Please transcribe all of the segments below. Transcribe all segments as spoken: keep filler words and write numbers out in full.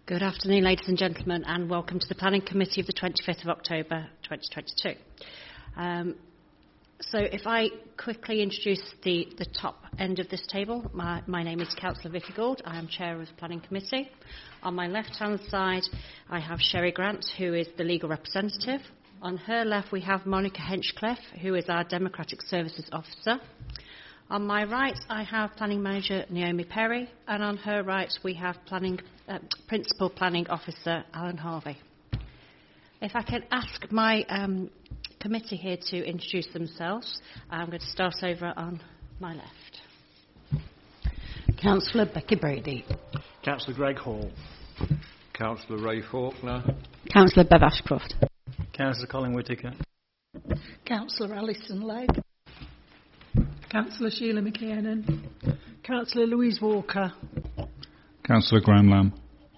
Good afternoon, ladies and gentlemen, and welcome to the Planning Committee of the twenty-fifth of October twenty twenty-two. Um, so if I quickly introduce the, the top end of this table, my, my name is Councillor Vicky Gould. I am Chair of the Planning Committee. On my left-hand side, I have Sherry Grant, who is the legal representative. On her left, we have Monica Henchcliffe, who is our Democratic Services Officer. On my right, I have Planning Manager Naomi Perry, and on her right, we have planning, uh, Principal Planning Officer Alan Harvey. If I can ask my um, committee here to introduce themselves, I'm going to start over on my left. Councillor Becky Brady. Councillor Greg Hall. Councillor Ray Faulkner. Councillor Bev Ashcroft. Councillor Colin Whittaker. Councillor Alison Legg. Councillor Sheila McKiernan. Councillor Louise Walker. Councillor Graham Lamb.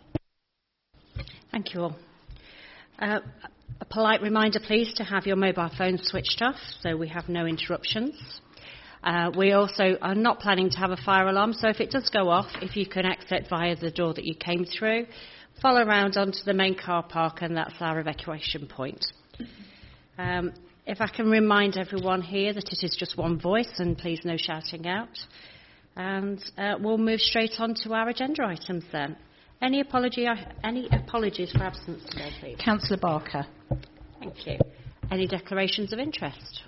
Thank you all. Uh, a polite reminder, please, to have your mobile phones switched off so we have no interruptions. Uh, we also are not planning to have a fire alarm, so if it does go off, if you can exit via the door that you came through, follow around onto the main car park, and that's our evacuation point. Um, If I can remind everyone here that it is just one voice, and please no shouting out. And uh, we'll move straight on to our agenda items then. Any apology? Any apologies for absence today, please? Councillor Barker. Thank you. Any declarations of interest?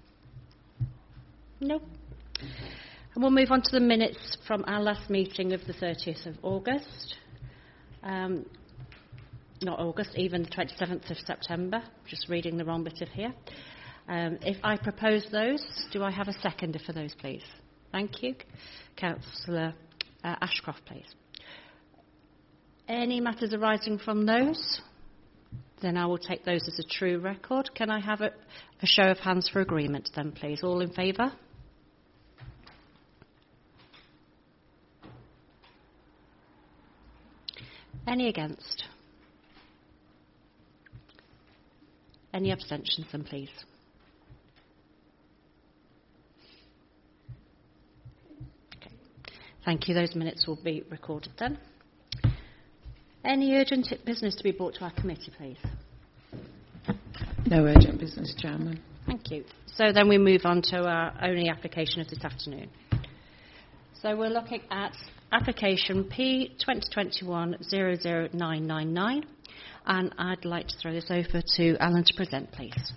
No. And we'll move on to the minutes from our last meeting of the thirtieth of August. Um, not August, even the twenty-seventh of September. Just reading the wrong bit of here. Um, if I propose those, do I have a seconder for those, please? Thank you. Councillor uh, Ashcroft, please. Any matters arising from those? Then I will take those as a true record. Can I have a, a show of hands for agreement then, please? All in favour? Any against? Any abstentions then, please? Okay. Thank you. Those minutes will be recorded then. Any urgent business to be brought to our committee, please? No urgent business, Chairman. Thank you. So then we move on to our only application of this afternoon. So we're looking at application P twenty twenty-one zero zero nine nine nine. And I'd like to throw this over to Alan to present, please.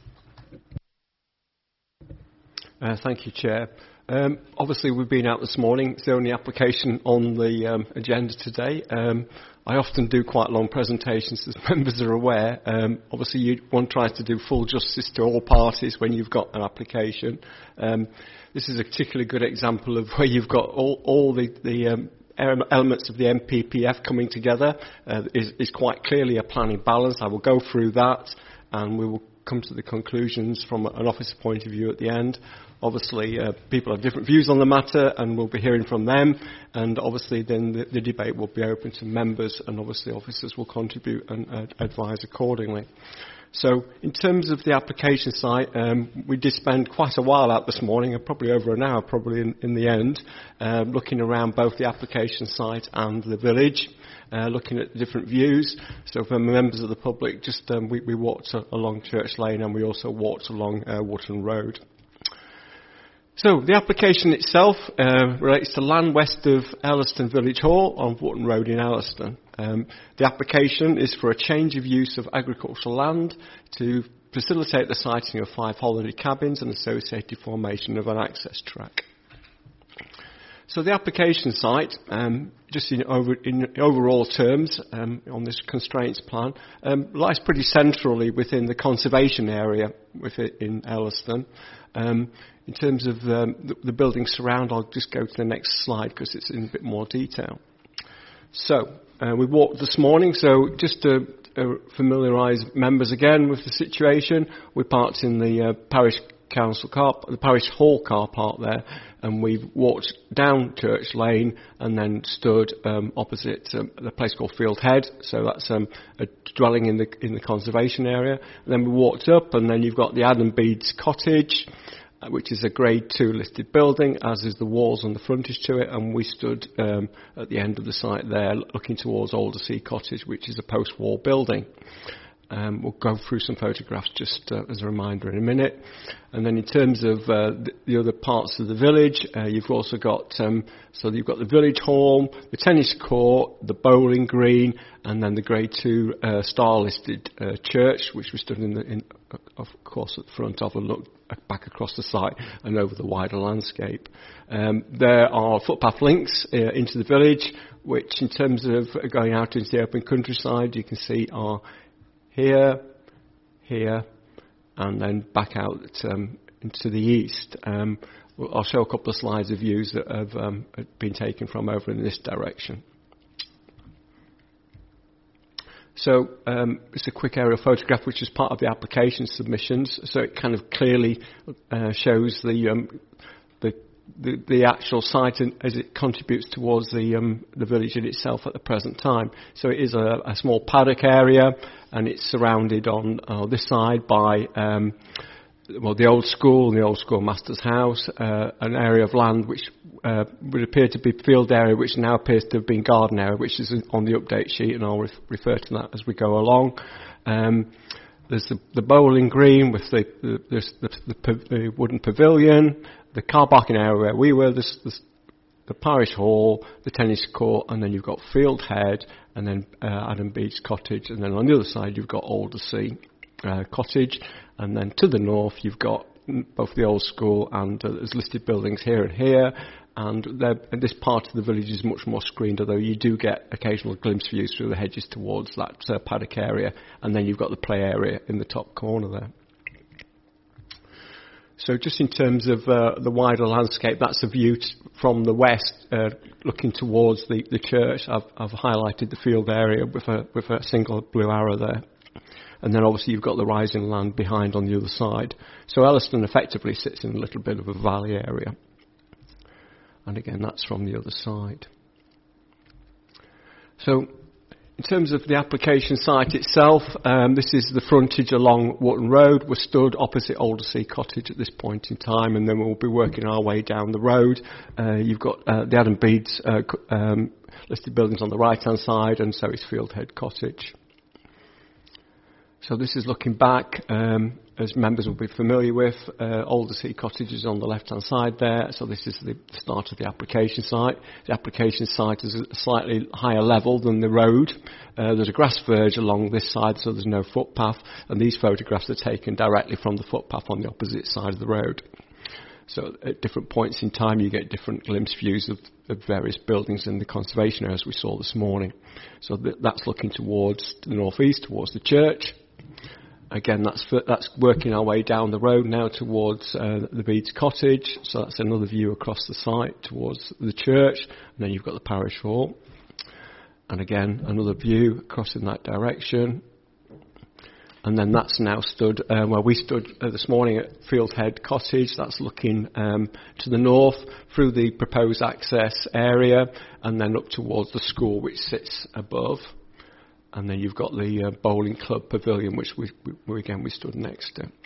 Uh, thank you, Chair. Um, obviously, we've been out this morning. It's the only application on the um, agenda today. Um, I often do quite long presentations, as members are aware. Um, obviously, you, one tries to do full justice to all parties when you've got an application. Um, this is a particularly good example of where you've got all, all the, the um, elements of the M P P F coming together. Uh, is, is quite clearly a planning balance. I will go through that, and we will come to the conclusions from an officer point of view at the end. Obviously, uh, people have different views on the matter, and we'll be hearing from them. And obviously, then the, the debate will be open to members, and obviously officers will contribute and uh, advise accordingly. So, in terms of the application site, um, we did spend quite a while out this morning, probably over an hour, probably in, in the end, um, looking around both the application site and the village, uh, looking at different views. So, for members of the public, just um, we, we walked a, along Church Lane, and we also walked along uh, Wootton Road. So, the application itself uh, relates to land west of Elliston Village Hall on Wootton Road in Elliston. Um, the application is for a change of use of agricultural land to facilitate the siting of five holiday cabins and associated formation of an access track. So the application site, um, just in, over, in overall terms um, on this constraints plan, um, lies pretty centrally within the conservation area within Elliston. Um, in terms of um, the, the buildings surround, I'll just go to the next slide because it's in a bit more detail. So, uh, we walked this morning, so just to uh, familiarise members again with the situation, we parked in the uh, parish council car, the parish hall car park there, and we've walked down Church Lane and then stood um, opposite um, the place called Field Head. So that's um, a dwelling in the in the conservation area. And then we walked up, and then you've got the Adam Bede's cottage. which is a grade two listed building, as is the walls and the frontage to it, and we stood um, at the end of the site there looking towards Aldersea Cottage, which is a post-war building. Um, we'll go through some photographs just uh, as a reminder in a minute. And then in terms of uh, the, the other parts of the village, uh, you've also got, um, so you've got the village hall, the tennis court, the bowling green, and then the grade two uh, star-listed uh, church, which we stood in, the, in, of course, at the front of and looked back across the site and over the wider landscape. Um, there are footpath links uh, into the village, which in terms of going out into the open countryside, you can see are here, here, and then back out um, into the east. Um, I'll show a couple of slides of views that have um, been taken from over in this direction. So um, it's a quick aerial photograph which is part of the application submissions, so it kind of clearly uh, shows the, um, the The, the actual site and as it contributes towards the um, the village in itself at the present time. So it is a, a small paddock area, and it's surrounded on uh, this side by um, well the old school and the old school master's house, uh, an area of land which uh, would appear to be field area, which now appears to have been garden area, which is on the update sheet, and I'll re- refer to that as we go along. Um, There's the, the bowling green with the the, the, the, the wooden pavilion, the car parking area where we were, the, the, the parish hall, the tennis court, and then you've got Fieldhead, and then uh, Adam Bede's cottage, and then on the other side you've got Aldersea uh, Cottage, and then to the north you've got both the old school and uh, there's listed buildings here and here, and, and this part of the village is much more screened, although you do get occasional glimpse views through the hedges towards that uh, paddock area, and then you've got the play area in the top corner there. So just in terms of uh, the wider landscape, that's a view t- from the west, uh, looking towards the, the church. I've, I've highlighted the field area with a, with a single blue arrow there. And then obviously you've got the rising land behind on the other side. So Elliston effectively sits in a little bit of a valley area. And again, that's from the other side. So in terms of the application site itself, um, this is the frontage along Wotton Road. We're stood opposite Aldersea Cottage at this point in time, and then we'll be working our way down the road. Uh, you've got uh, the Adam Bede's uh, um, listed buildings on the right-hand side, and so is Fieldhead Cottage. So this is looking back, um, as members will be familiar with. uh, Aldersea Cottage is on the left-hand side there, so this is the start of the application site. The application site is a slightly higher level than the road. Uh, there's a grass verge along this side, so there's no footpath, and these photographs are taken directly from the footpath on the opposite side of the road. So at different points in time you get different glimpse views of, of various buildings in the conservation areas we saw this morning. So th- that's looking towards the north-east, towards the church. Again, that's for, that's working our way down the road now towards uh, the Bede's Cottage. So that's another view across the site towards the church. And then you've got the parish hall. And again, another view across in that direction. And then that's now stood uh, where we stood uh, this morning at Fieldhead Cottage. That's looking um, to the north through the proposed access area and then up towards the school, which sits above. And then you've got the uh, bowling club pavilion, which we, we again we stood next to.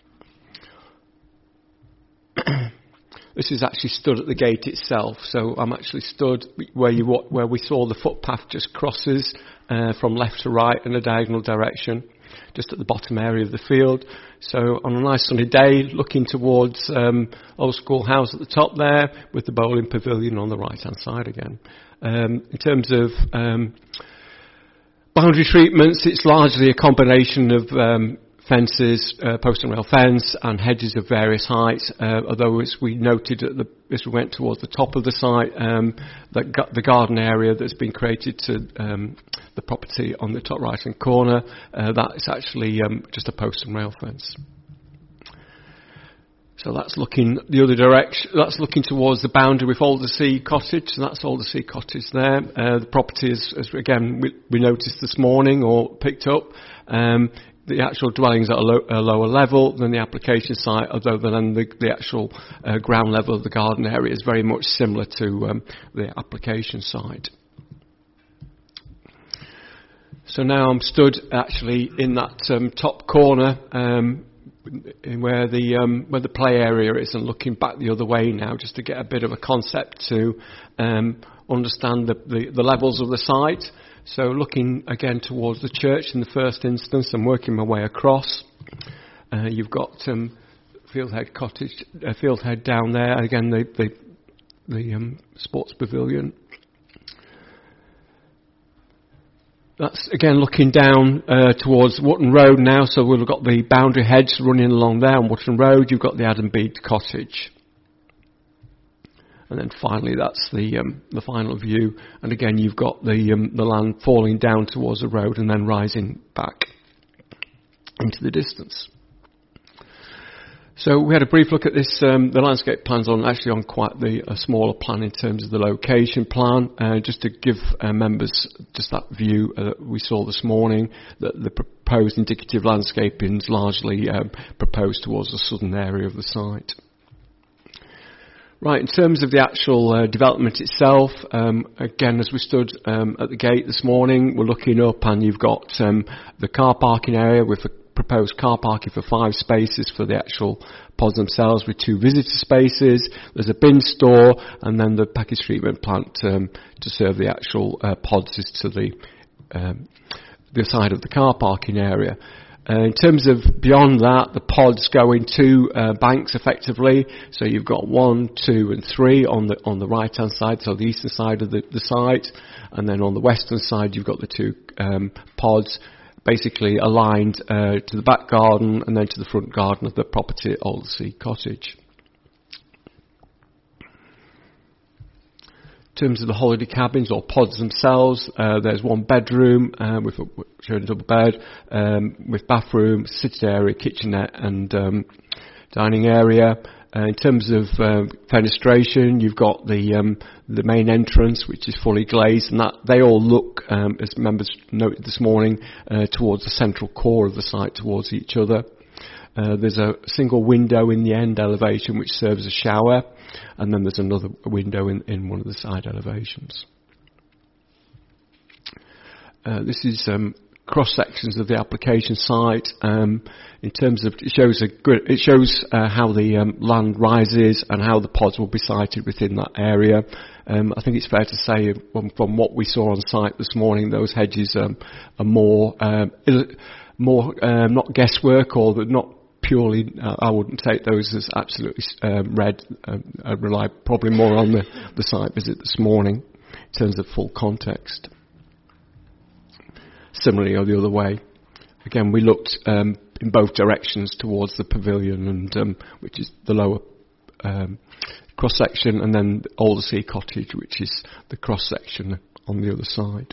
This is actually stood at the gate itself, so I'm actually stood where you where we saw the footpath just crosses uh, from left to right in a diagonal direction, just at the bottom area of the field. So on a nice sunny day, looking towards um, Old School House at the top there, with the bowling pavilion on the right hand side again. Um, in terms of um, boundary treatments, it's largely a combination of um, fences, uh, post and rail fence, and hedges of various heights. Uh, although, as we noted at the, as we went towards the top of the site, um, the, the garden area that's been created to um, the property on the top right-hand corner, uh, that is actually um, just a post and rail fence. So that's looking the other direction. That's looking towards the boundary with Aldersea Cottage. So that's Aldersea Cottage there. Uh, the property is, as again we, we noticed this morning or picked up. Um, the actual dwellings at a, low, a lower level than the application site, although then the, the actual uh, ground level of the garden area is very much similar to um, the application site. So now I'm stood actually in that um, top corner. Um, in where the um, where the play area is, and looking back the other way now, just to get a bit of a concept to um, understand the, the, the levels of the site. So looking again towards the church in the first instance and working my way across. Uh, you've got um, Fieldhead Cottage, uh, Fieldhead down there. Again, the the, the um, sports pavilion. That's again looking down uh, towards Wootton Road now. So we've got the boundary hedge running along there on Wootton Road. You've got the Adam Bede Cottage. And then finally, that's the um, the final view. And again, you've got the um, the land falling down towards the road and then rising back into the distance. So we had a brief look at this. Um, the landscape plan's on actually on quite the a smaller plan in terms of the location plan. Uh, just to give uh, members just that view uh, that we saw this morning, that the proposed indicative landscaping is largely um, proposed towards the southern area of the site. Right, in terms of the actual uh, development itself, um, again, as we stood um, at the gate this morning, we're looking up and you've got um, the car parking area with a proposed car parking for five spaces for the actual pods themselves with two visitor spaces. There's a bin store and then the package treatment plant um, to serve the actual uh, pods is to the, um, the side of the car parking area. Uh, in terms of beyond that, the pods go in two uh, banks effectively. So you've got one, two, and three on the on the right-hand side, so the eastern side of the, the site, and then on the western side you've got the two um, pods, basically aligned uh, to the back garden and then to the front garden of the property at Aldersea Cottage. In terms of the holiday cabins or pods themselves, uh, there's one bedroom uh, with a, showing a double bed um, with bathroom, sitting area, kitchenette and um, dining area. Uh, in terms of uh, fenestration, you've got the um, the main entrance, which is fully glazed, and that they all look, um, as members noted this morning, uh, towards the central core of the site, towards each other. Uh, there's a single window in the end elevation which serves as a shower, and then there's another window in, in one of the side elevations. Uh, this is um, cross sections of the application site. Um, in terms of it shows a good, it shows uh, how the um, land rises and how the pods will be sited within that area. Um, I think it's fair to say from, from what we saw on site this morning, those hedges um, are more um, more um, not guesswork or not purely. Uh, I wouldn't take those as absolutely um, red. Um, I rely probably more on the, the site visit this morning in terms of full context. Similarly, or the other way. Again, we looked um, in both directions towards the pavilion, and um, which is the lower um, cross section, and then Aldersea Cottage, which is the cross section on the other side.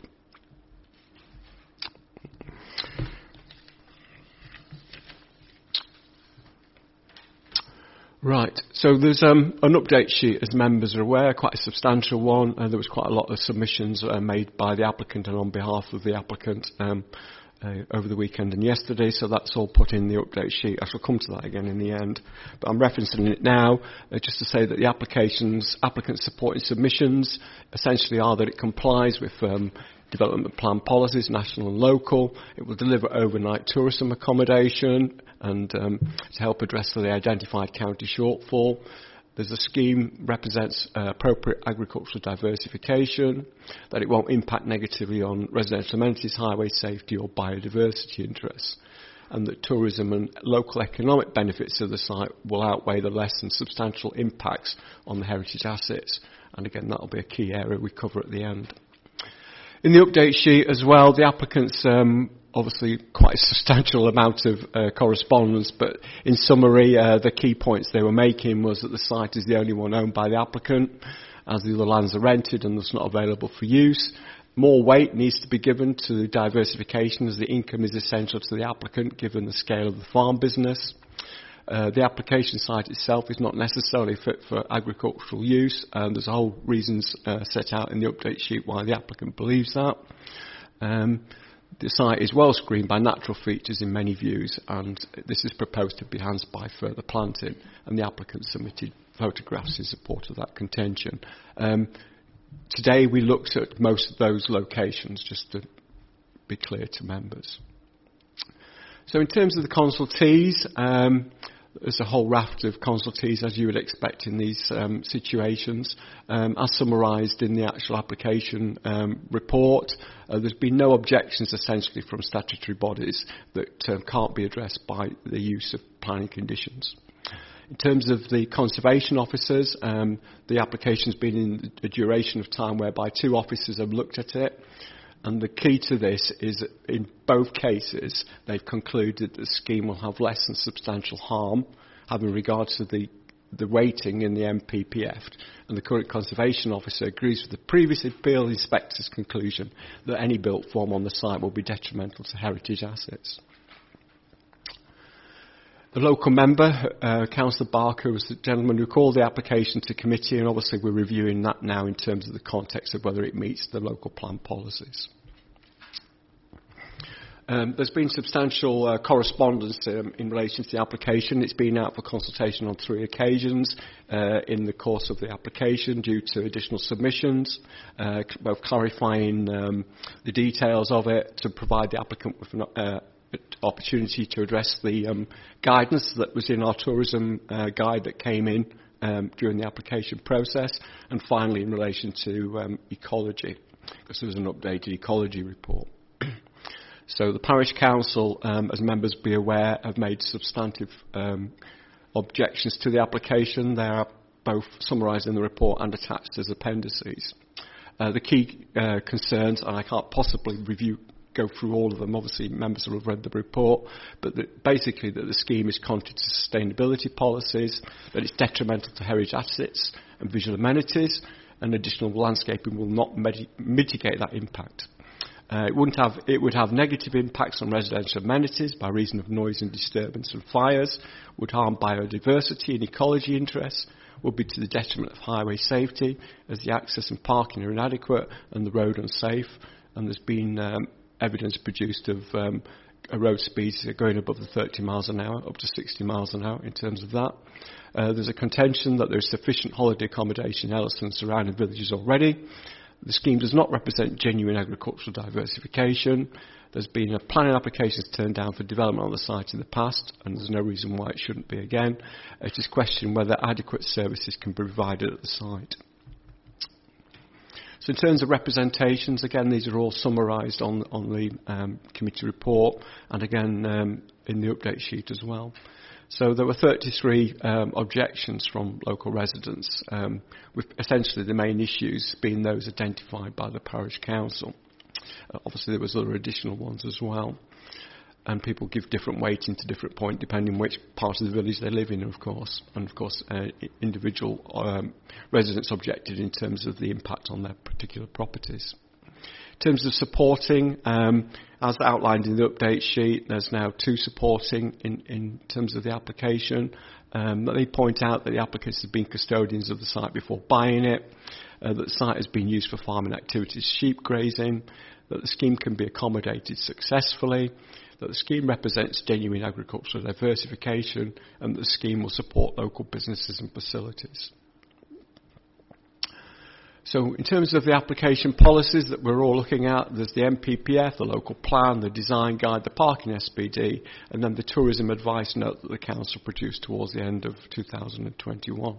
Right, so there's um, an update sheet, as members are aware, quite a substantial one. Uh, there was quite a lot of submissions uh, made by the applicant and on behalf of the applicant um, uh, over the weekend and yesterday, so that's all put in the update sheet. I shall come to that again in the end, but I'm referencing it now uh, just to say that the applications, applicant supporting submissions essentially are that it complies with um, development plan policies, national and local. It will deliver overnight tourism accommodation and um, to help address the identified county shortfall. There's a scheme represents uh, appropriate agricultural diversification, that it won't impact negatively on residential amenities, highway safety or biodiversity interests, and that tourism and local economic benefits of the site will outweigh the less than substantial impacts on the heritage assets. And again, that'll be a key area we cover at the end. In the update sheet as well, the applicants um, obviously quite a substantial amount of uh, correspondence, but in summary, uh, the key points they were making was that the site is the only one owned by the applicant, as the other lands are rented and thus not available for use. More weight needs to be given to diversification, as the income is essential to the applicant given the scale of the farm business. Uh, the application site itself is not necessarily fit for agricultural use, and there's a whole reasons uh, set out in the update sheet why the applicant believes that. Um, the site is well screened by natural features in many views, and this is proposed to be enhanced by further planting, and the applicant submitted photographs in support of that contention. Um, today we looked at most of those locations, just to be clear to members. So in terms of the consultees, um, there's a whole raft of consultees, as you would expect in these um, situations. Um, as summarised in the actual application um, report, uh, there's been no objections essentially from statutory bodies that um, can't be addressed by the use of planning conditions. In terms of the conservation officers, um, the application's been in a duration of time whereby two officers have looked at it. And the key to this is that in both cases, they've concluded that the scheme will have less than substantial harm, having regard to the, the rating in the M P P F. And the current conservation officer agrees with the previous field inspector's conclusion that any built form on the site will be detrimental to heritage assets. The local member, uh, Councillor Barker, was the gentleman who called the application to committee, and obviously we're reviewing that now in terms of the context of whether it meets the local plan policies. Um, there's been substantial uh, correspondence um, in relation to the application. It's been out for consultation on three occasions uh, in the course of the application due to additional submissions, uh, both clarifying um, the details of it to provide the applicant with an uh, opportunity to address the um, guidance that was in our tourism uh, guide that came in um, during the application process, and finally in relation to um, ecology, because there was an updated ecology report. So the parish council, um, as members be aware, have made substantive um, objections to the application. They are both summarised in the report and attached as appendices. Uh, the key uh, concerns, and I can't possibly review go through all of them, obviously members will have read the report, but that basically that the scheme is contrary to sustainability policies, that it's detrimental to heritage assets and visual amenities, and additional landscaping will not med- mitigate that impact. Uh, it, wouldn't have, it would have negative impacts on residential amenities by reason of noise and disturbance and fires, would harm biodiversity and ecology interests, would be to the detriment of highway safety as the access and parking are inadequate and the road unsafe, and there's been um, evidence produced of um, a road speeds going above the thirty miles an hour, up to sixty miles an hour in terms of that. Uh, there's a contention that there is sufficient holiday accommodation in Elleston and surrounding villages already. The scheme does not represent genuine agricultural diversification. There's been a planning applications turned down for development on the site in the past, and there's no reason why it shouldn't be again. It is questioned whether adequate services can be provided at the site. So in terms of representations, again, these are all summarised on, on the um, committee report, and again um, in the update sheet as well. So there were thirty-three um, objections from local residents, um, with essentially the main issues being those identified by the parish council. Uh, obviously there was other additional ones as well, and people give different weighting to different points depending on which part of the village they live in, of course. And of course uh, individual um, residents objected in terms of the impact on their particular properties. In terms of supporting, um, as outlined in the update sheet, there's now two supporting in, in terms of the application. Um, they point out that the applicants have been custodians of the site before buying it, uh, that the site has been used for farming activities, sheep grazing, that the scheme can be accommodated successfully, that the scheme represents genuine agricultural diversification, and that the scheme will support local businesses and facilities. So in terms of the application policies that we're all looking at, there's the M P P F, the local plan, the design guide, the parking S P D, and then the tourism advice note that the council produced towards the end of two thousand twenty-one.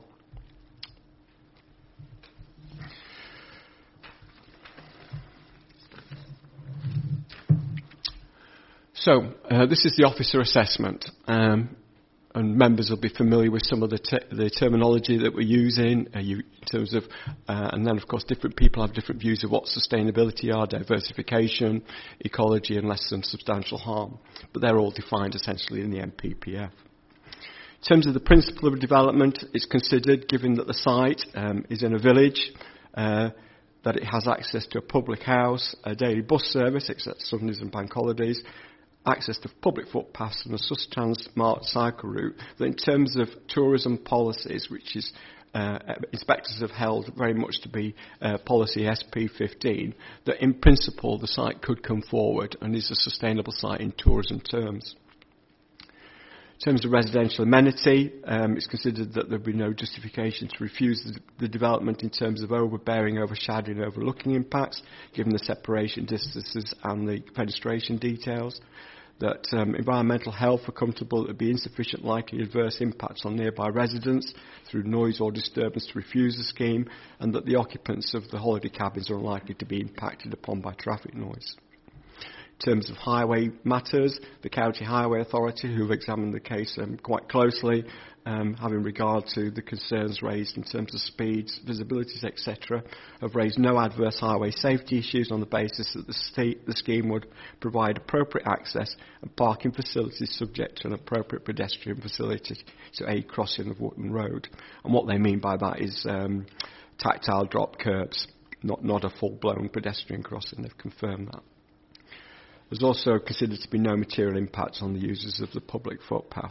So uh, this is the officer assessment. Um, And members will be familiar with some of the, te- the terminology that we're using uh, you, in terms of, uh, and then of course different people have different views of what sustainability are, diversification, ecology and less than substantial harm. But they're all defined essentially in the M P P F. In terms of the principle of development, it's considered, given that the site um, is in a village, uh, that it has access to a public house, a daily bus service, except Sundays and bank holidays, access to public footpaths and a Sustrans smart cycle route, that in terms of tourism policies, which is uh, inspectors have held very much to be uh, policy S P fifteen, that in principle the site could come forward and is a sustainable site in tourism terms. In terms of residential amenity, um, it's considered that there would be no justification to refuse the, the development in terms of overbearing, overshadowing, overlooking impacts, given the separation distances and the fenestration details. that um, environmental health were comfortable that there would be insufficient likely adverse impacts on nearby residents through noise or disturbance to refuse the scheme, and that the occupants of the holiday cabins are unlikely to be impacted upon by traffic noise. In terms of highway matters, the County Highway Authority, who have examined the case um, quite closely, um, having regard to the concerns raised in terms of speeds, visibilities, et cetera, have raised no adverse highway safety issues on the basis that the, st- the scheme would provide appropriate access and parking facilities subject to an appropriate pedestrian facility to aid crossing of Wootton Road. And what they mean by that is um, tactile drop curbs, not, not a full-blown pedestrian crossing. They've confirmed that. There's also considered to be no material impacts on the users of the public footpath.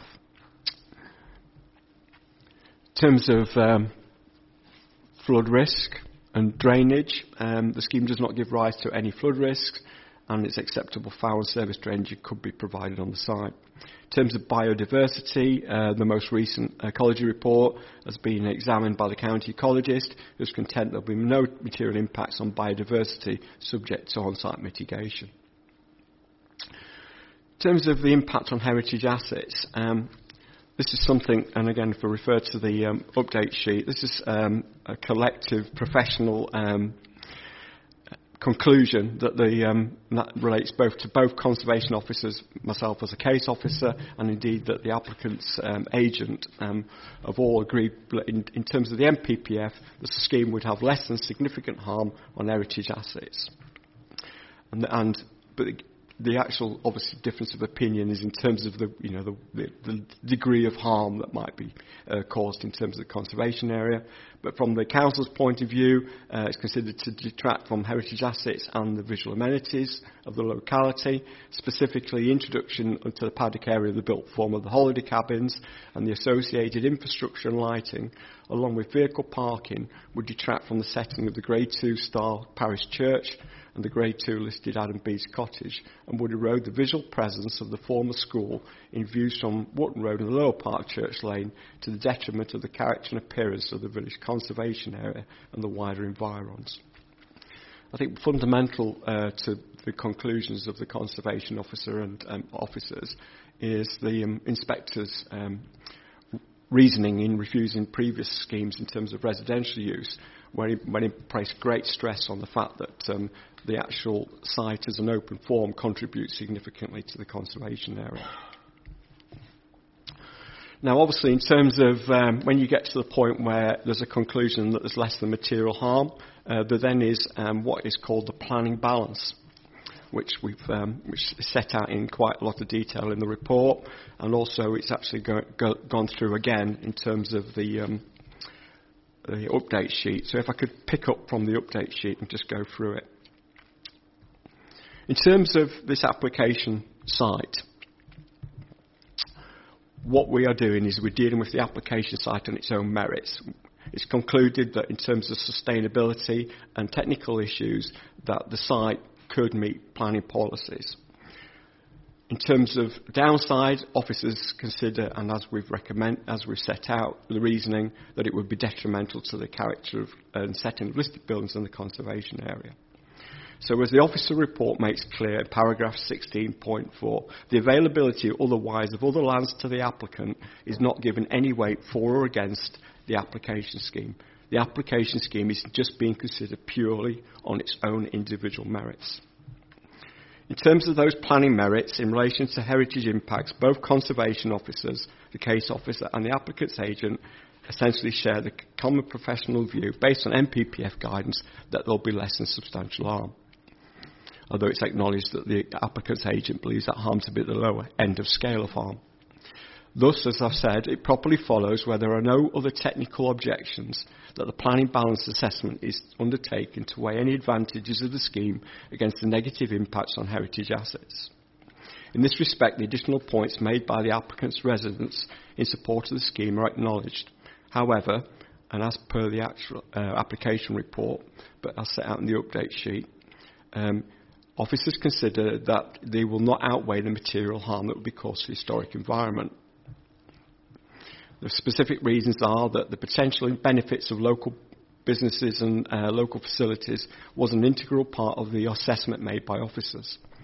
In terms of um, flood risk and drainage, um, the scheme does not give rise to any flood risks, and its acceptable foul and service drainage could be provided on the site. In terms of biodiversity, uh, the most recent ecology report has been examined by the county ecologist, who's content there will be no material impacts on biodiversity subject to on-site mitigation. In terms of the impact on heritage assets, um, this is something, and again, if I refer to the um, update sheet, this is um, a collective professional um, conclusion that, the, um, that relates both to both conservation officers, myself as a case officer, and indeed that the applicant's um, agent um, have all agreed in, in terms of the M P P F, the scheme would have less than significant harm on heritage assets. And, and but the actual, obviously, difference of opinion is in terms of the, you know, the, the, the degree of harm that might be uh, caused in terms of the conservation area. But from the council's point of view, uh, it's considered to detract from heritage assets and the visual amenities of the locality, specifically introduction into the paddock area of the built form of the holiday cabins and the associated infrastructure and lighting, along with vehicle parking, would detract from the setting of the Grade two style parish church and the Grade two listed Adam Bees Cottage, and would erode the visual presence of the former school in views from Wootton Road and the Lower Park Church Lane, to the detriment of the character and appearance of the village conservation area and the wider environs. I think fundamental uh, to the conclusions of the conservation officer and um, officers is the um, inspector's um, reasoning in refusing previous schemes in terms of residential use, where he, when he placed great stress on the fact that um, the actual site as an open form contributes significantly to the conservation area. Now, obviously, in terms of um, when you get to the point where there's a conclusion that there's less than material harm, uh, there then is um, what is called the planning balance, which we've um, which is set out in quite a lot of detail in the report, and also it's actually go, go, gone through again in terms of the um, the update sheet. So if I could pick up from the update sheet and just go through it. In terms of this application site, what we are doing is we're dealing with the application site on its own merits. It's concluded that in terms of sustainability and technical issues, that the site could meet planning policies. In terms of downside, officers consider, and as we've recommend, as we've set out, the reasoning that it would be detrimental to the character of and setting of listed buildings in the conservation area. So as the officer report makes clear in paragraph sixteen point four, the availability otherwise of other lands to the applicant is not given any weight for or against the application scheme. The application scheme is just being considered purely on its own individual merits. In terms of those planning merits in relation to heritage impacts, both conservation officers, the case officer and the applicant's agent essentially share the common professional view based on M P P F guidance that there will be less than substantial harm. Although it's acknowledged that the applicant's agent believes that harm to be at the lower end of scale of harm. Thus, as I've said, it properly follows where there are no other technical objections that the planning balance assessment is undertaken to weigh any advantages of the scheme against the negative impacts on heritage assets. In this respect, the additional points made by the applicant's residents in support of the scheme are acknowledged. However, and as per the actual uh, application report, but as set out in the update sheet, um, officers consider that they will not outweigh the material harm that would be caused to the historic environment. The specific reasons are that the potential benefits of local businesses and uh, local facilities was an integral part of the assessment made by officers.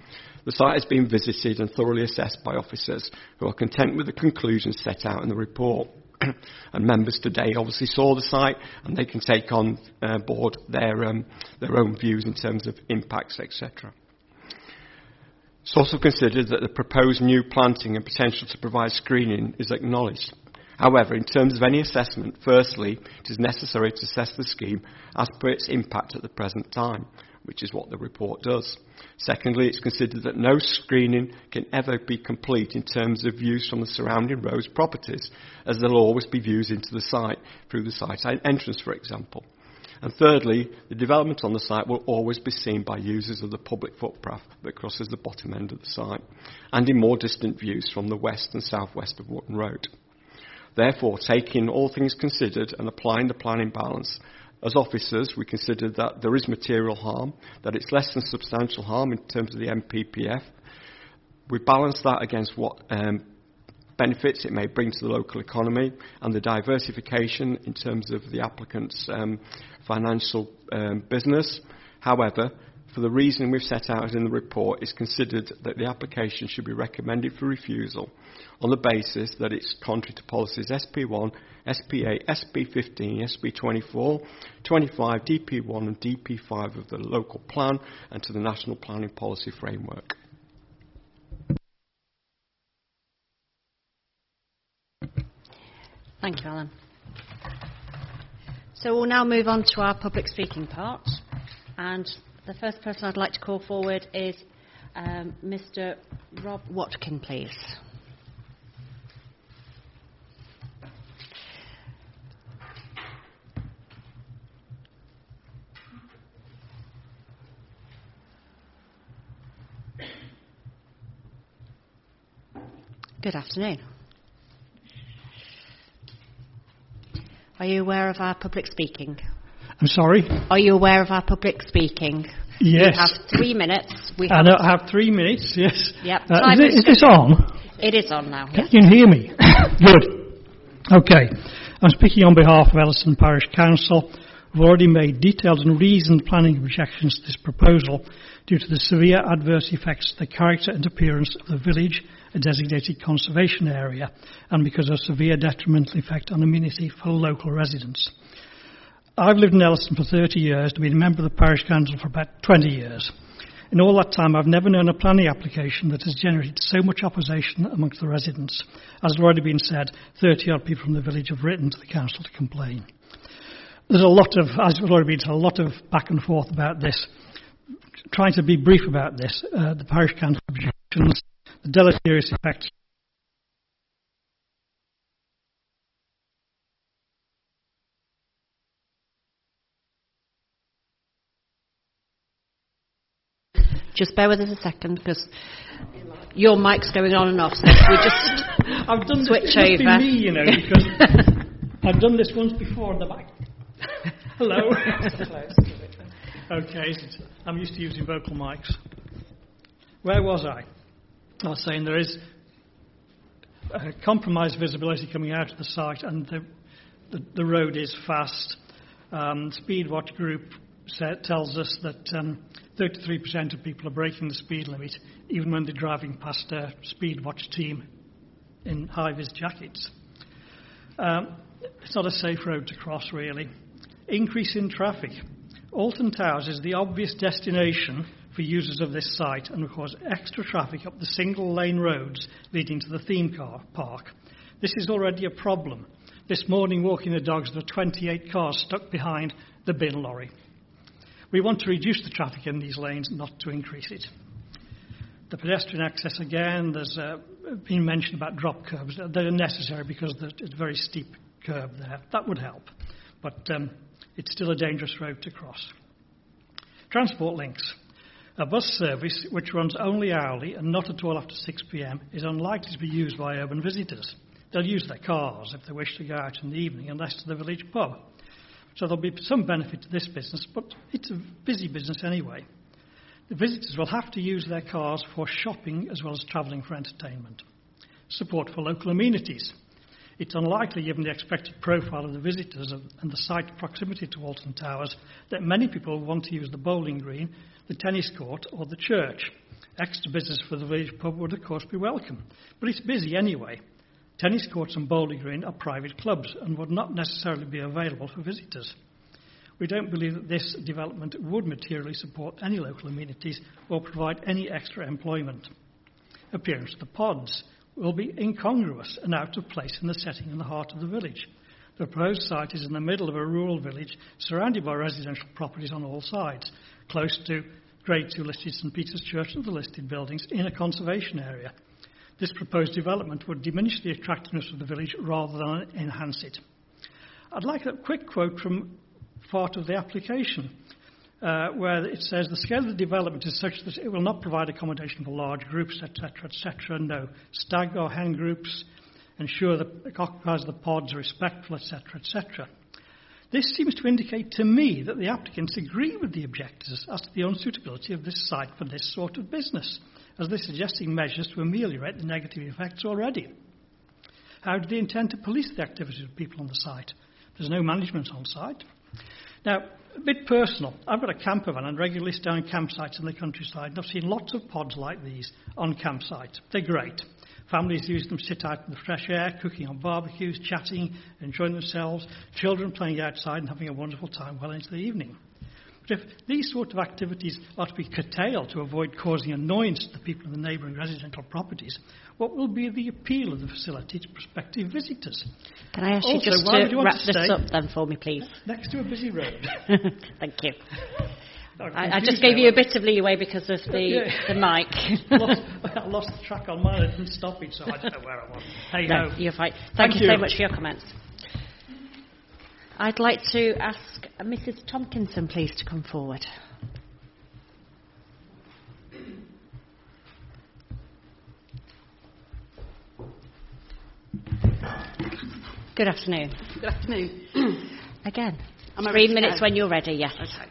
The site has been visited and thoroughly assessed by officers who are content with the conclusions set out in the report. And members today obviously saw the site, and they can take on uh, board their, um, their own views in terms of impacts, et cetera. It's also considered that the proposed new planting and potential to provide screening is acknowledged. However, in terms of any assessment, firstly, it is necessary to assess the scheme as per its impact at the present time, which is what the report does. Secondly, it's considered that no screening can ever be complete in terms of views from the surrounding roads properties, as there will always be views into the site through the site entrance, for example. And thirdly, the development on the site will always be seen by users of the public footpath that crosses the bottom end of the site, and in more distant views from the west and southwest of Wootton Road. Therefore, taking all things considered and applying the planning balance, as officers, we consider that there is material harm, that it's less than substantial harm in terms of the M P P F. We balance that against what um, benefits it may bring to the local economy and the diversification in terms of the applicant's um, financial um, business. However, for the reason we've set out in the report, it's considered that the application should be recommended for refusal on the basis that it's contrary to policies S P one, S P eight, S P fifteen, S P twenty-four, twenty-five, D P one and D P five of the local plan and to the National Planning Policy Framework. Thank you, Alan. So we'll now move on to our public speaking part. And the first person I'd like to call forward is um, Mister Rob Watkin, please. Good afternoon. Are you aware of our public speaking? I'm sorry? Are you aware of our public speaking? Yes. We have three minutes. We have I know, I have three minutes, yes. Yep. Uh, is, it, is this on? It is on now. Can you hear me? Good. Okay. I'm speaking on behalf of Elleston Parish Council. We've already made detailed and reasoned planning objections to this proposal due to the severe adverse effects to the character and appearance of the village, a designated conservation area, and because of severe detrimental effect on amenity for local residents. I've lived in Elleston for thirty years and been a member of the parish council for about twenty years. In all that time, I've never known a planning application that has generated so much opposition amongst the residents. As has already been said, thirty odd people from the village have written to the council to complain. There's a lot of, as has already been said, a lot of back and forth about this. Trying to be brief about this, uh, the parish council objections, the deleterious effects. Just bear with us a second, because your mic's going on and off, so we just I've done switch this, it over. Must be me, you know, because I've done this once before on the mic. Hello. Okay, I'm used to using vocal mics. Where was I? I was saying there is a compromised visibility coming out of the site, and the the, the road is fast. Um, Speedwatch Group set, tells us that um, thirty-three percent of people are breaking the speed limit, even when they're driving past a Speedwatch team in high-vis jackets. Um, it's not a safe road to cross, really. Increase in traffic. Alton Towers is the obvious destination for users of this site and will cause extra traffic up the single-lane roads leading to the theme car park. This is already a problem. This morning, walking the dogs, there were twenty-eight cars stuck behind the bin lorry. We want to reduce the traffic in these lanes, not to increase it. The pedestrian access, again, there's uh, been mentioned about drop curbs. They're necessary because there's a very steep curb there. That would help, but um, it's still a dangerous road to cross. Transport links. A bus service which runs only hourly and not at all after six p m is unlikely to be used by urban visitors. They'll use their cars if they wish to go out in the evening, unless to the village pub. So there'll be some benefit to this business, but it's a busy business anyway. The visitors will have to use their cars for shopping as well as travelling for entertainment. Support for local amenities. It's unlikely, given the expected profile of the visitors and the site proximity to Alton Towers, that many people will want to use the bowling green, the tennis court or the church. Extra business for the village pub would of course be welcome, but it's busy anyway. Tennis courts and bowling green are private clubs and would not necessarily be available for visitors. We don't believe that this development would materially support any local amenities or provide any extra employment. Appearance of the pods will be incongruous and out of place in the setting in the heart of the village. The proposed site is in the middle of a rural village surrounded by residential properties on all sides, close to Grade two listed St Peter's Church and the listed buildings in a conservation area. This proposed development would diminish the attractiveness of the village rather than enhance it. I'd like a quick quote from part of the application, uh, where it says the scale of the development is such that it will not provide accommodation for large groups, et cetera, et cetera. No stag or hen groups. Ensure that the occupiers of the pods are respectful, et cetera, et cetera. This seems to indicate to me that the applicants agree with the objectors as to the unsuitability of this site for this sort of business, as they're suggesting measures to ameliorate the negative effects already. How do they intend to police the activities of people on the site? There's no management on site. Now, a bit personal. I've got a camper van and regularly stay on campsites in the countryside, and I've seen lots of pods like these on campsites. They're great. Families use them to sit out in the fresh air, cooking on barbecues, chatting, enjoying themselves, children playing outside and having a wonderful time well into the evening. But if these sort of activities are to be curtailed to avoid causing annoyance to the people in the neighbouring residential properties, what will be the appeal of the facility to prospective visitors? Can I ask Also, you just why would to you want wrap to this stay up then for me, please? Next to a busy road. Thank you. I'm I, I just confused gave now. you a bit of leeway because of the, Yeah. the mic. lost, I lost the track on mine. I didn't stop it, so I don't know where I was. Hey No, ho. you're fine. Thank, Thank you so you. much for your comments. I'd like to ask Missus Tompkinson, please, to come forward. Good afternoon. Good afternoon. Again, Am I three ready to minutes go? when you're ready, yes. Okay.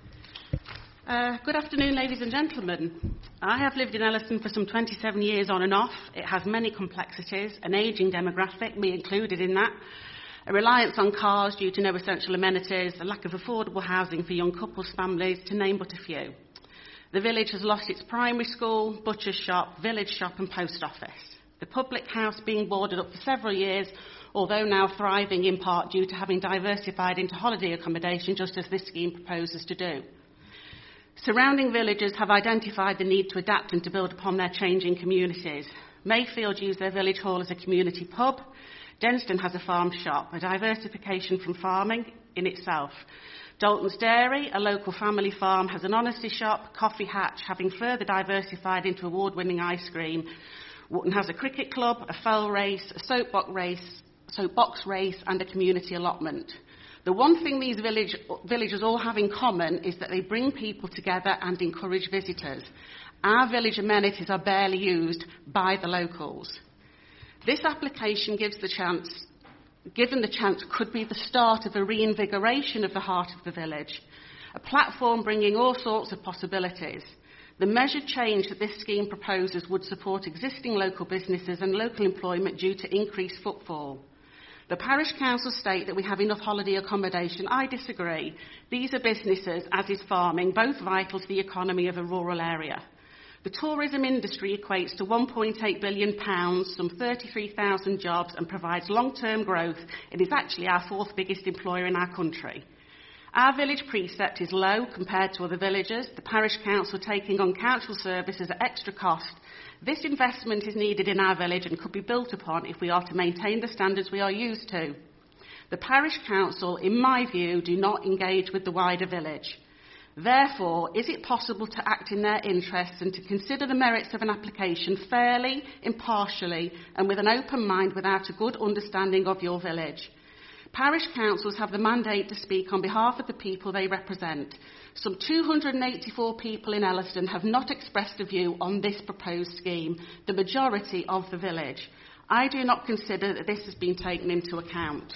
Uh, good afternoon, ladies and gentlemen. I have lived in Elliston for some twenty-seven years on and off. It has many complexities, an ageing demographic, me included in that, a reliance on cars due to no essential amenities, a lack of affordable housing for young couples, families, to name but a few. The village has lost its primary school, butcher's shop, village shop and post office. The public house being boarded up for several years, although now thriving in part due to having diversified into holiday accommodation, just as this scheme proposes to do. Surrounding villages have identified the need to adapt and to build upon their changing communities. Mayfield use their village hall as a community pub. Denston has a farm shop, a diversification from farming in itself. Dalton's Dairy, a local family farm, has an honesty shop. Coffee Hatch, having further diversified into award-winning ice cream. Wootton has a cricket club, a fell race, a soapbox race, soapbox race and a community allotment. The one thing these village, villages all have in common is that they bring people together and encourage visitors. Our village amenities are barely used by the locals. This application gives the chance, given the chance, could be the start of a reinvigoration of the heart of the village, a platform bringing all sorts of possibilities. The measured change that this scheme proposes would support existing local businesses and local employment due to increased footfall. The parish council state that we have enough holiday accommodation. I disagree. These are businesses, as is farming, both vital to the economy of a rural area. The tourism industry equates to one point eight billion pounds, some thirty-three thousand jobs, and provides long-term growth. It is actually our fourth biggest employer in our country. Our village precept is low compared to other villages, the parish council taking on council services at extra cost. This investment is needed in our village and could be built upon if we are to maintain the standards we are used to. The parish council, in my view, do not engage with the wider village. Therefore, is it possible to act in their interests and to consider the merits of an application fairly, impartially, and with an open mind without a good understanding of your village? Parish councils have the mandate to speak on behalf of the people they represent. Some two hundred eighty-four people in Elliston have not expressed a view on this proposed scheme, the majority of the village. I do not consider that this has been taken into account.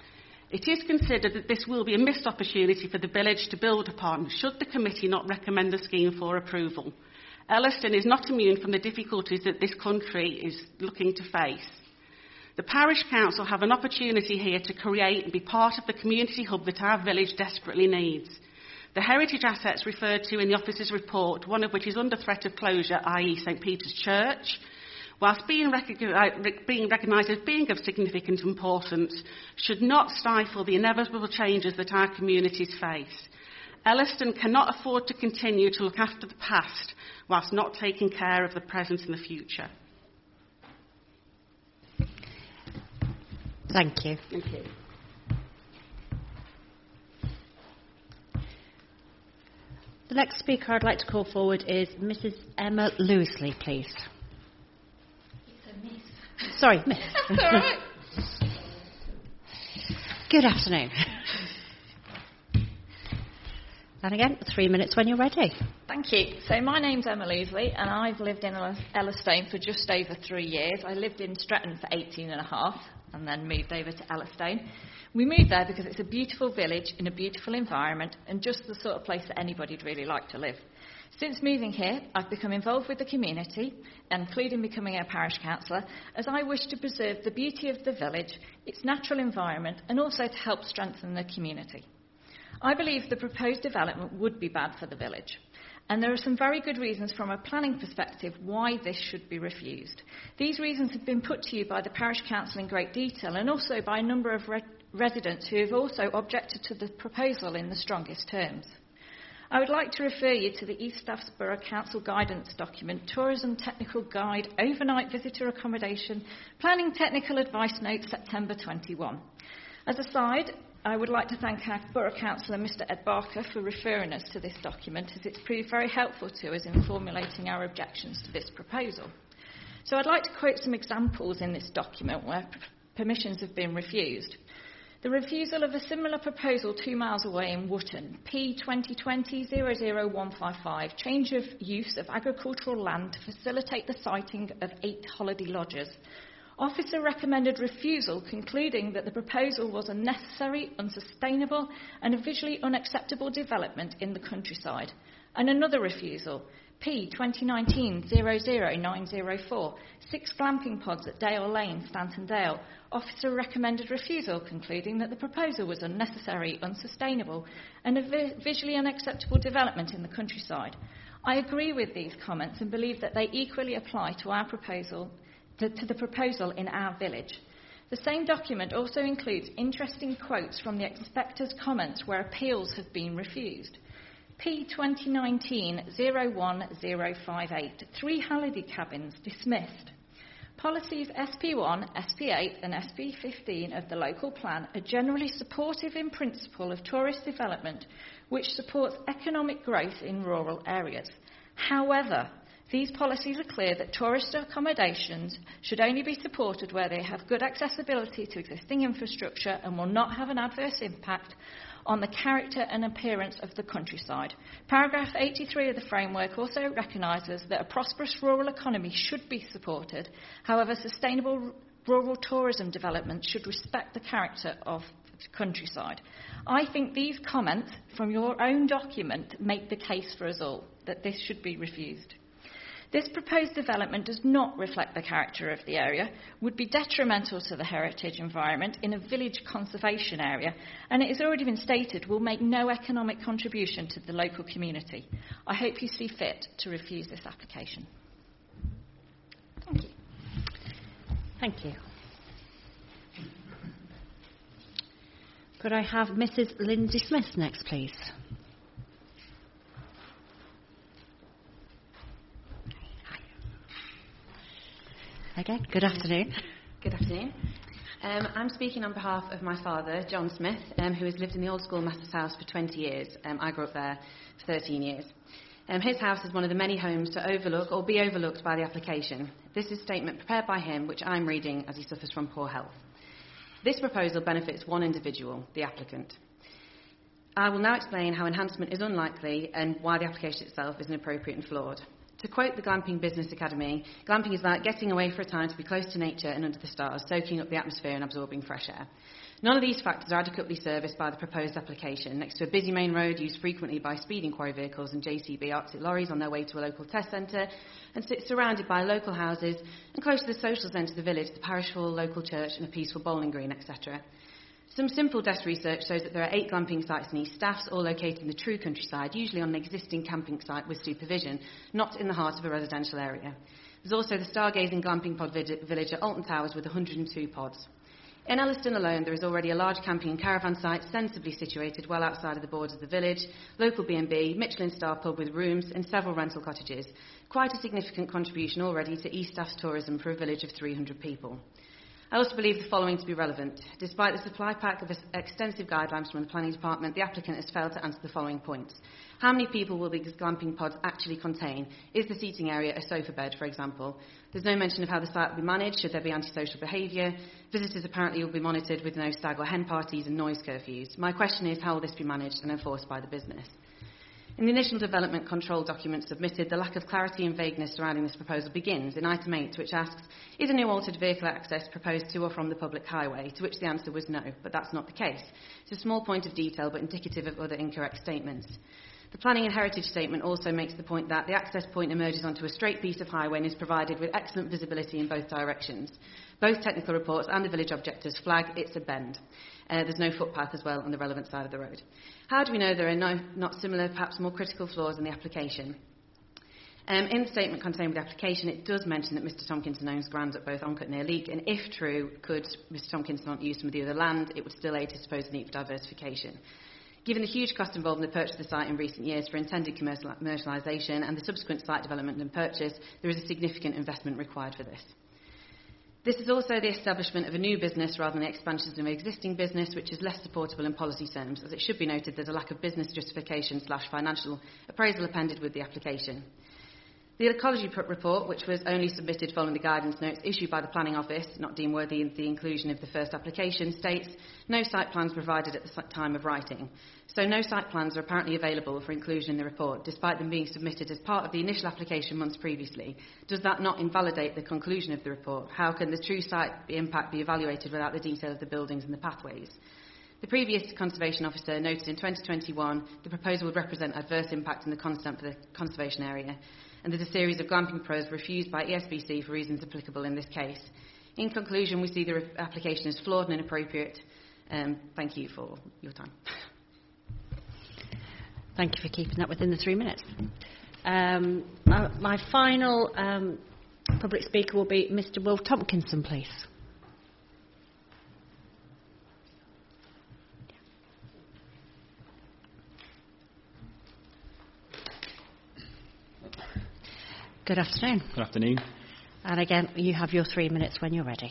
It is considered that this will be a missed opportunity for the village to build upon, should the committee not recommend the scheme for approval. Elliston is not immune from the difficulties that this country is looking to face. The parish council have an opportunity here to create and be part of the community hub that our village desperately needs. The heritage assets referred to in the officer's report, one of which is under threat of closure, that is. St Peter's Church, whilst being, recog- being recognised as being of significant importance, should not stifle the inevitable changes that our communities face. Elliston cannot afford to continue to look after the past whilst not taking care of the present and the future. Thank you. Thank you. The next speaker I'd like to call forward is Missus Emma Lowesley, please. It's a miss. Sorry, Miss. That's all right. Good afternoon. And again, three minutes when you're ready. Thank you. So my name's Emma Lowesley, and I've lived in Ellestone for just over three years. I lived in Stretton for eighteen and a half, and then moved over to Ellestone. We moved there because it's a beautiful village in a beautiful environment and just the sort of place that anybody'd really like to live. Since moving here, I've become involved with the community, including becoming a parish councillor, as I wish to preserve the beauty of the village, its natural environment, and also to help strengthen the community. I believe the proposed development would be bad for the village. And there are some very good reasons from a planning perspective why this should be refused. These reasons have been put to you by the Parish Council in great detail and also by a number of re- residents who have also objected to the proposal in the strongest terms. I would like to refer you to the East Staffs Borough Council Guidance Document, Tourism Technical Guide, Overnight Visitor Accommodation, Planning Technical Advice Note, September twenty-one. As a side, I would like to thank our Borough Councillor, Mr Ed Barker, for referring us to this document, as it's proved very helpful to us in formulating our objections to this proposal. So I'd like to quote some examples in this document where p- permissions have been refused. The refusal of a similar proposal two miles away in Wootton, P twenty twenty dash zero zero one five five, change of use of agricultural land to facilitate the siting of eight holiday lodges. Officer recommended refusal, concluding that the proposal was unnecessary, unsustainable and a visually unacceptable development in the countryside. And another refusal, P twenty nineteen dash zero zero nine zero four, six glamping pods at Dale Lane, Stanton Dale. Officer recommended refusal, concluding that the proposal was unnecessary, unsustainable and a vi- visually unacceptable development in the countryside. I agree with these comments and believe that they equally apply to our proposal To, to the proposal in our village. The same document also includes interesting quotes from the inspector's comments where appeals have been refused. P twenty nineteen dash zero one zero five eight, three holiday cabins dismissed. Policies S P one, S P eight and S P fifteen of the local plan are generally supportive in principle of tourist development, which supports economic growth in rural areas. However, these policies are clear that tourist accommodations should only be supported where they have good accessibility to existing infrastructure and will not have an adverse impact on the character and appearance of the countryside. Paragraph eighty-three of the framework also recognises that a prosperous rural economy should be supported. However, sustainable rural tourism development should respect the character of the countryside. I think these comments from your own document make the case for us all that this should be refused. This proposed development does not reflect the character of the area, would be detrimental to the heritage environment in a village conservation area, and it has already been stated will make no economic contribution to the local community. I hope you see fit to refuse this application. Thank you. Thank you. Could I have Missus Lindsay Smith next, please? Again, good afternoon. Good afternoon. Um, I'm speaking on behalf of my father, John Smith, um, who has lived in the Old School Master's House for twenty years. Um, I grew up there for thirteen years. Um, his house is one of the many homes to overlook or be overlooked by the application. This is a statement prepared by him, which I'm reading as he suffers from poor health. This proposal benefits one individual, the applicant. I will now explain how enhancement is unlikely and why the application itself is inappropriate and flawed. To quote the Glamping Business Academy, glamping is like getting away for a time to be close to nature and under the stars, soaking up the atmosphere and absorbing fresh air. None of these factors are adequately serviced by the proposed application. Next to a busy main road used frequently by speeding quarry vehicles and J C B Arctic lorries on their way to a local test centre, and sits surrounded by local houses and close to the social centre of the village, the parish hall, local church and a peaceful bowling green, et cetera. Some simple desk research shows that there are eight glamping sites in East Staffs, all located in the true countryside, usually on an existing camping site with supervision, not in the heart of a residential area. There's also the stargazing glamping pod village at Alton Towers with one hundred and two pods. In Elliston alone, there is already a large camping and caravan site sensibly situated well outside of the borders of the village, local B and B, Michelin star pub with rooms and several rental cottages. Quite a significant contribution already to East Staff's tourism for a village of three hundred people. I also believe the following to be relevant. Despite the supply pack of extensive guidelines from the Planning Department, the applicant has failed to answer the following points. How many people will these glamping pods actually contain? Is the seating area a sofa bed, for example? There's no mention of how the site will be managed, should there be antisocial behaviour. Visitors apparently will be monitored with no stag or hen parties and noise curfews. My question is, how will this be managed and enforced by the business? In the initial development control document submitted, the lack of clarity and vagueness surrounding this proposal begins in item eight, which asks, is a new altered vehicle access proposed to or from the public highway? To which the answer was no, but that's not the case. It's a small point of detail, but indicative of other incorrect statements. The Planning and Heritage Statement also makes the point that the access point emerges onto a straight piece of highway and is provided with excellent visibility in both directions. Both technical reports and the village objectives flag it's a bend. Uh, there's no footpath as well on the relevant side of the road. How do we know there are no, not similar, perhaps more critical flaws in the application? Um, in the statement contained with the application, it does mention that Mr Tomkinson owns ground at both Oncut near Leek, and if true, could Mr Tomkinson not use some of the other land, it would still aid his supposed need for diversification. Given the huge cost involved in the purchase of the site in recent years for intended commercialisation and the subsequent site development and purchase, there is a significant investment required for this. This is also the establishment of a new business rather than the expansion of an existing business, which is less supportable in policy terms, as it should be noted there's a lack of business justification slash financial appraisal appended with the application. The ecology report, which was only submitted following the guidance notes issued by the Planning Office, not deemed worthy of the inclusion of the first application, states no site plans provided at the time of writing. So no site plans are apparently available for inclusion in the report, despite them being submitted as part of the initial application months previously. Does that not invalidate the conclusion of the report? How can the true site impact be evaluated without the detail of the buildings and the pathways? The previous Conservation Officer noted in twenty twenty-one the proposal would represent adverse impact on the constant for the conservation area, and that a series of glamping proposals were refused by E S B C for reasons applicable in this case. In conclusion, we see the re- application as flawed and inappropriate. Um, thank you for your time. Thank you for keeping that within the three minutes. Um, uh, my final um, public speaker will be Mr Will Tomkinson, please. Good afternoon. Good afternoon. And again, you have your three minutes when you're ready.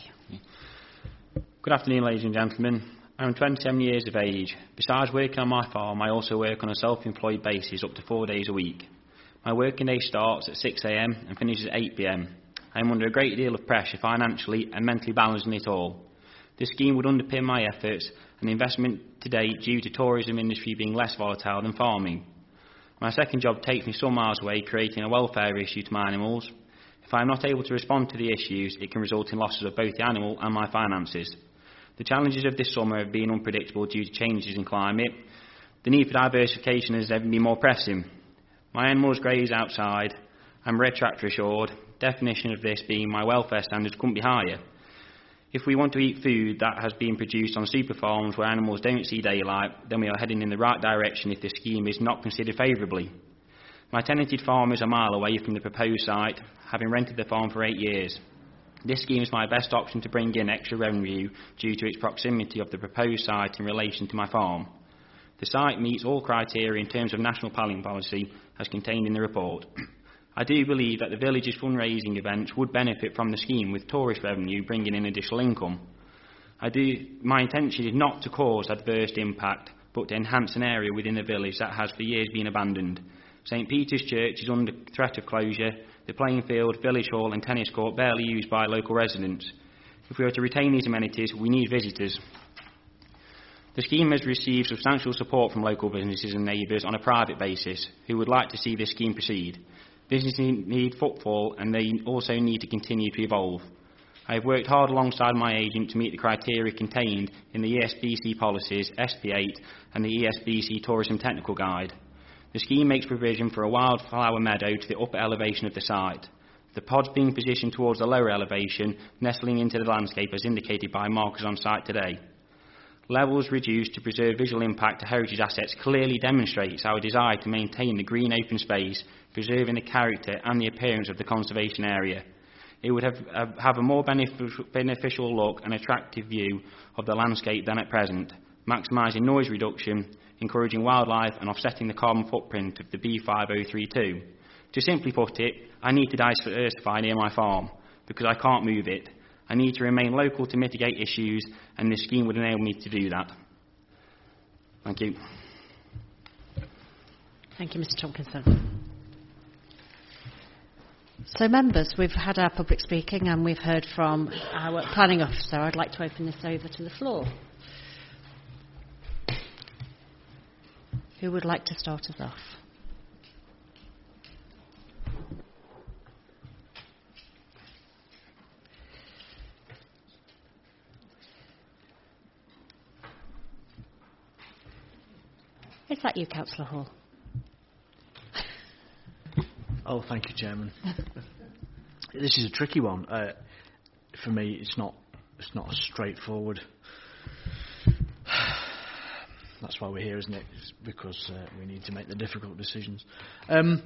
Good afternoon, ladies and gentlemen. I'm twenty-seven years of age. Besides working on my farm, I also work on a self-employed basis up to four days a week. My working day starts at six a m and finishes at eight p m. I am under a great deal of pressure financially and mentally balancing it all. This scheme would underpin my efforts and investment to date due to tourism industry being less volatile than farming. My second job takes me some miles away, creating a welfare issue to my animals. If I am not able to respond to the issues, it can result in losses of both the animal and my finances. The challenges of this summer have been unpredictable due to changes in climate. The need for diversification has never been more pressing. My animals graze outside. I'm red tractor assured. Definition of this being my welfare standards couldn't be higher. If we want to eat food that has been produced on super farms where animals don't see daylight, then we are heading in the right direction if this scheme is not considered favourably. My tenanted farm is a mile away from the proposed site, having rented the farm for eight years. This scheme is my best option to bring in extra revenue due to its proximity of the proposed site in relation to my farm. The site meets all criteria in terms of national planning policy as contained in the report. I do believe that the village's fundraising events would benefit from the scheme, with tourist revenue bringing in additional income. I do, my intention is not to cause adverse impact, but to enhance an area within the village that has for years been abandoned. St Peter's Church is under threat of closure, the playing field, village hall and tennis court barely used by local residents. If we are to retain these amenities, we need visitors. The scheme has received substantial support from local businesses and neighbours on a private basis, who would like to see this scheme proceed. Businesses need footfall and they also need to continue to evolve. I have worked hard alongside my agent to meet the criteria contained in the E S B C policies, S P eight and the E S B C Tourism Technical Guide. The scheme makes provision for a wildflower meadow to the upper elevation of the site, the pods being positioned towards the lower elevation, nestling into the landscape as indicated by markers on site today. Levels reduced to preserve visual impact to heritage assets clearly demonstrates our desire to maintain the green open space, preserving the character and the appearance of the conservation area. It would have, uh, have a more beneficial, beneficial look and attractive view of the landscape than at present, maximising noise reduction, encouraging wildlife and offsetting the carbon footprint of the B five oh three two. To simply put it, I need to diversify near my farm because I can't move it. I need to remain local to mitigate issues, and this scheme would enable me to do that. Thank you. Thank you, Mr Tomkinson. So, members, we've had our public speaking and we've heard from our planning officer. I'd like to open this over to the floor. Who would like to start us off? Is that you, Councillor Hall? Oh, thank you, Chairman. This is a tricky one. Uh, for me, it's not. It's not a straightforward. That's why we're here, isn't it? It's because uh, we need to make the difficult decisions. Um,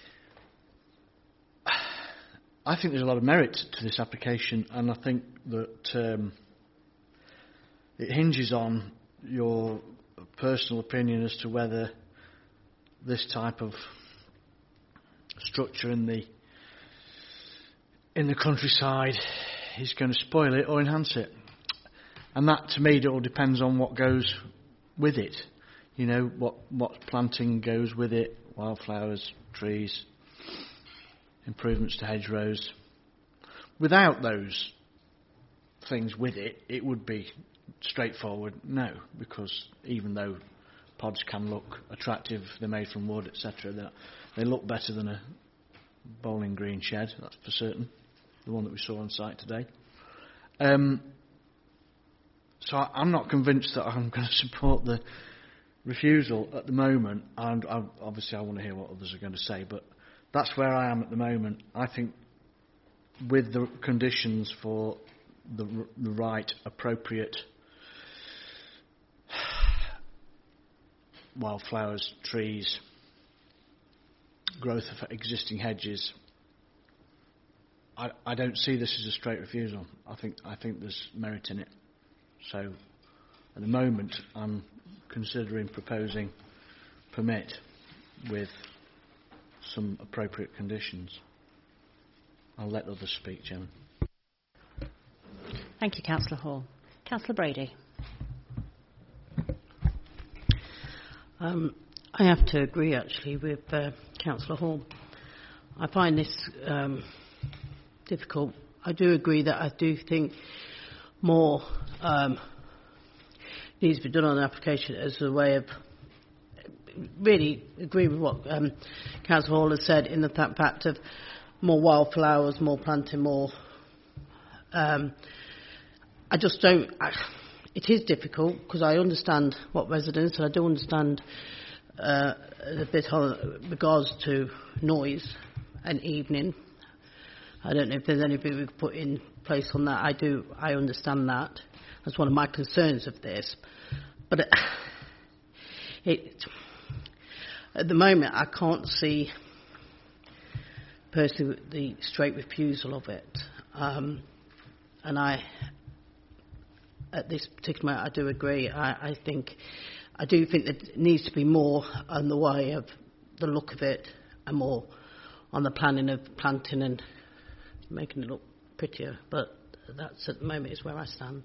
I think there's a lot of merit to this application, and I think that um, it hinges on your personal opinion as to whether this type of structure in the in the countryside is going to spoil it or enhance it. And that, to me, it all depends on what goes with it. You know, what, what planting goes with it, wildflowers, trees, improvements to hedgerows. Without those things with it, it would be straightforward no, because even though pods can look attractive, they're made from wood, et cetera, they look better than a bowling green shed, that's for certain, the one that we saw on site today. Um, so I, I'm not convinced that I'm going to support the refusal at the moment, and I, obviously I want to hear what others are going to say, but that's where I am at the moment. I think with the conditions for the, the right, appropriate wildflowers, trees, growth of existing hedges, I, I don't see this as a straight refusal. I think I think there's merit in it. So at the moment I'm considering proposing permit with some appropriate conditions. I'll let others speak, Chairman. Thank you, Councillor Hall. Councillor Brady. Um, I have to agree, actually, with uh, Councillor Hall. I find this um, difficult. I do agree that I do think more um, needs to be done on the application as a way of really agree with what um, Councillor Hall has said in the fact of more wildflowers, more planting, more. Um, I just don't. I, it is difficult because I understand what residents, and I do understand uh, a bit on regards to noise and evening. I don't know if there's anything we could put in place on that. I do. I understand that. That's one of my concerns of this. But it, it at the moment, I can't see personally the straight refusal of it. Um, and I, at this particular moment, I do agree. I, I think, I do think that it needs to be more on the way of the look of it and more on the planning of planting and making it look prettier. But that's at the moment is where I stand.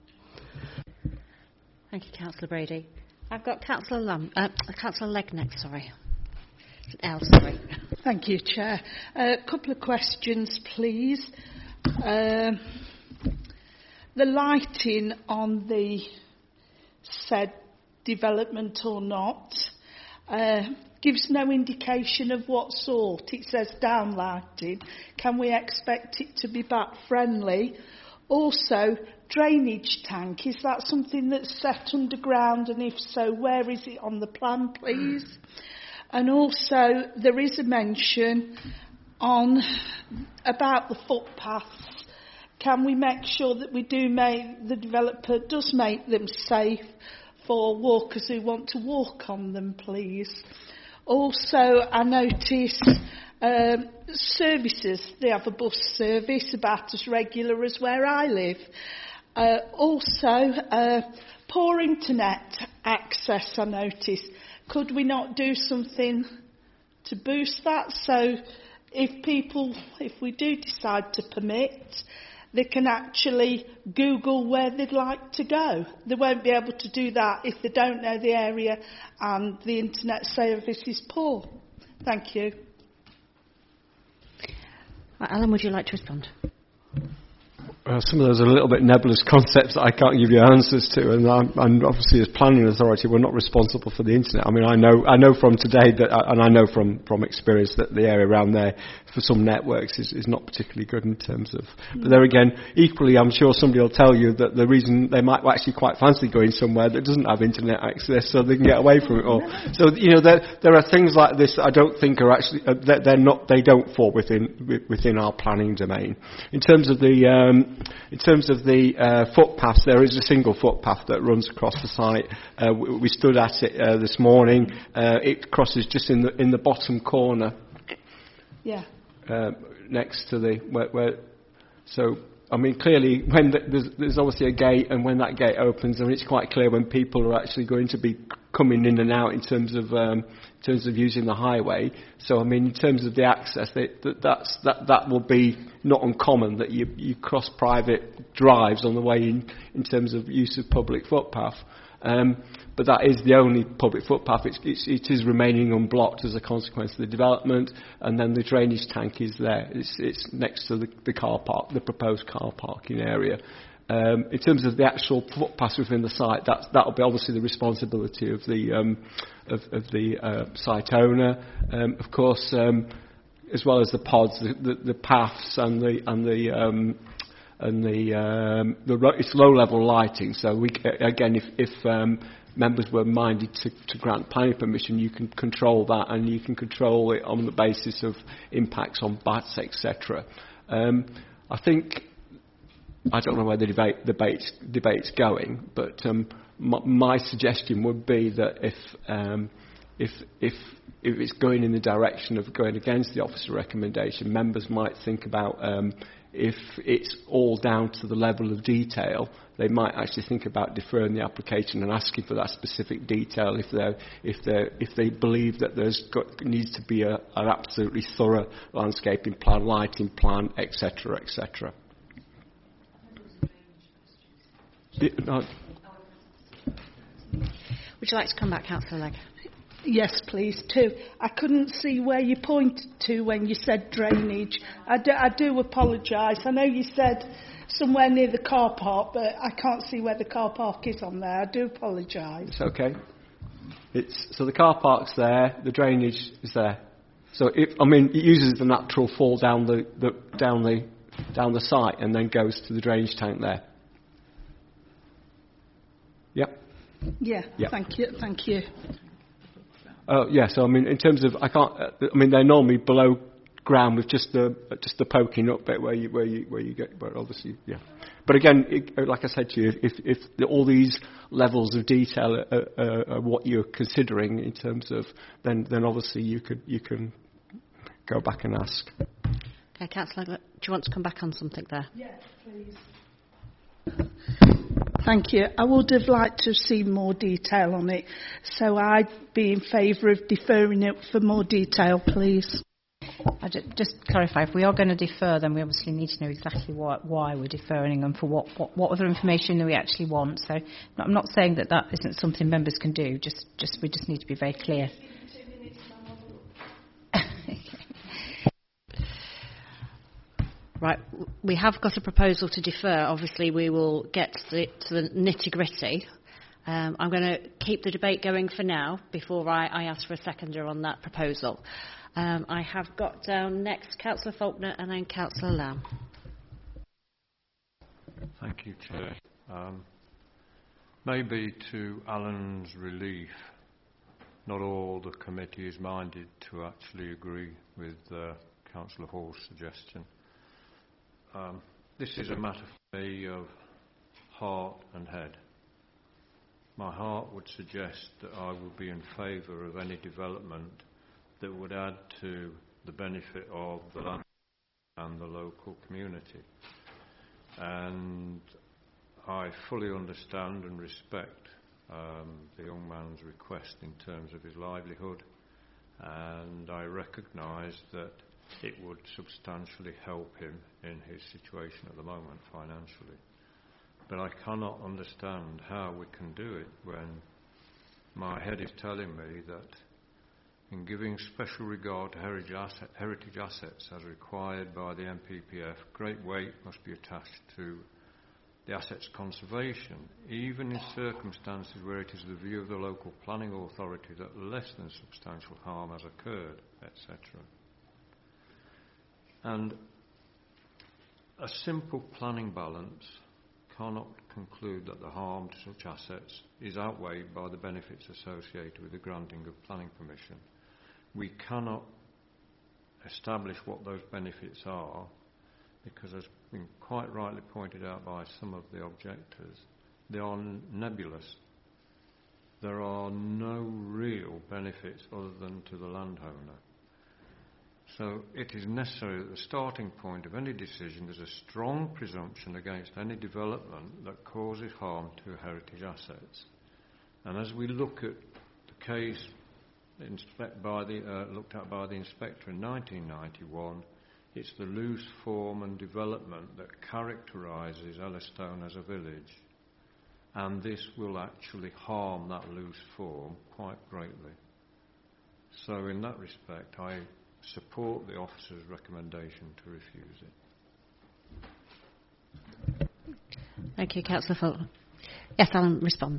Thank you, Councillor Brady. I've got Councillor Lam- uh, Councillor Legneck, sorry. L, sorry. Thank you, Chair. A uh, couple of questions, please. Uh, the lighting on the said development or not uh, gives no indication of what sort. It says downlighting. Can we expect it to be bat friendly? Also, drainage tank, is that something that's set underground, and if so, where is it on the plan, please? And also, there is a mention on about the footpaths can we make sure that we do make, the developer does make them safe for walkers who want to walk on them, please? Also, I notice um, services, they have a bus service about as regular as where I live. Uh, also, uh, poor internet access, I notice. Could we not do something to boost that? So if people, if we do decide to permit, they can actually Google where they'd like to go. They won't be able to do that if they don't know the area and the internet service is poor. Thank you. Right, Alan, would you like to respond? Uh, some of those are a little bit nebulous concepts that I can't give you answers to, and, I'm, and obviously as planning authority we're not responsible for the internet. I mean, I know I know from today that, and I know from, from experience that the area around there for some networks is, is not particularly good in terms of. But there again, equally, I'm sure somebody will tell you that the reason they might actually quite fancy going somewhere that doesn't have internet access, so they can get away from it all. So you know, there there are things like this that I don't think are actually uh, they're, they're not they don't fall within within our planning domain. In terms of the um, In terms of the uh, footpaths, there is a single footpath that runs across the site. Uh, we, we stood at it uh, this morning. Uh, it crosses just in the in the bottom corner. Yeah. Uh, next to the where, where. So I mean, clearly, when the, there's, there's obviously a gate, and when that gate opens, I mean, it's quite clear when people are actually going to be coming in and out in terms of um, in terms of using the highway. So I mean, in terms of the access, they, that that's, that that will be not uncommon that you you cross private drives on the way in in terms of use of public footpath. Um, but that is the only public footpath. It's, it's, it is remaining unblocked as a consequence of the development, and then the drainage tank is there. It's, it's next to the, the car park, the proposed car parking area. Um, in terms of the actual footpaths within the site, that that will be obviously the responsibility of the um, of, of the uh, site owner. Um, of course, um, as well as the pods, the, the, the paths and the and the um, and the um, the ro- it's low level lighting. So we again, if if um, members were minded to, to grant planning permission, you can control that, and you can control it on the basis of impacts on bats, et cetera. Um, I think, I don't know where the debate, debate's, debate's going, but um, my, my suggestion would be that if, um, if, if, if it's going in the direction of going against the officer recommendation, members might think about um, if it's all down to the level of detail, they might actually think about deferring the application and asking for that specific detail if they if they if they believe that there's got, needs to be a, an absolutely thorough landscaping plan, lighting plan, et cetera, et cetera. Would you like to come back, Councillor Legg? Yes, please, too. I couldn't see where you pointed to when you said drainage. I do, I do apologise. I know you said somewhere near the car park, but I can't see where the car park is on there. I do apologise. It's okay. It's, so the car park's there, the drainage is there. So if, I mean, it uses the natural fall down the, the down the down the site and then goes to the drainage tank there. Yep. Yeah. Yep. Thank you. Thank you. Uh, yeah, so I mean, in terms of, I can't. Uh, I mean, they're normally below ground with just the just the poking up bit where you where you where you get. But obviously, yeah. But again, it, like I said to you, if if the, all these levels of detail are, are, are what you're considering in terms of, then then obviously you could you can go back and ask. Okay, Councillor, do you want to come back on something there? Yes, please. Thank you. I would have liked to have seen more detail on it, so I'd be in favour of deferring it for more detail, please. I just, just clarify, if we are going to defer, then we obviously need to know exactly what, why we're deferring and for what, what, what other information do we actually want. So I'm not saying that that isn't something members can do, just, just we just need to be very clear. Right, we have got a proposal to defer. Obviously, we will get to the, to the nitty-gritty. Um, I'm going to keep the debate going for now before I, I ask for a seconder on that proposal. Um, I have got down next Councillor Faulkner and then Councillor Lamb. Thank you, Chair. Um, maybe to Alan's relief, not all the committee is minded to actually agree with uh, Councillor Hall's suggestion. Um, this is a matter for me of heart and head. My heart would suggest that I would be in favour of any development that would add to the benefit of the land and the local community. And I fully understand and respect um, the young man's request in terms of his livelihood, and I recognise that it would substantially help him in his situation at the moment financially. But I cannot understand how we can do it when my head is telling me that in giving special regard to heritage, asset, heritage assets as required by the M P P F, great weight must be attached to the asset's conservation, even in circumstances where it is the view of the local planning authority that less than substantial harm has occurred, et cetera. And a simple planning balance cannot conclude that the harm to such assets is outweighed by the benefits associated with the granting of planning permission. We cannot establish what those benefits are because, as been quite rightly pointed out by some of the objectors, they are nebulous. There are no real benefits other than to the landowner. So it is necessary that the starting point of any decision is a strong presumption against any development that causes harm to heritage assets. And as we look at the case inspect by the, uh, looked at by the inspector in nineteen ninety-one, it's the loose form and development that characterises Ellestone as a village. And this will actually harm that loose form quite greatly. So in that respect, I support the officer's recommendation to refuse it. Thank you, Councillor Fulton. Yes, Alan, respond.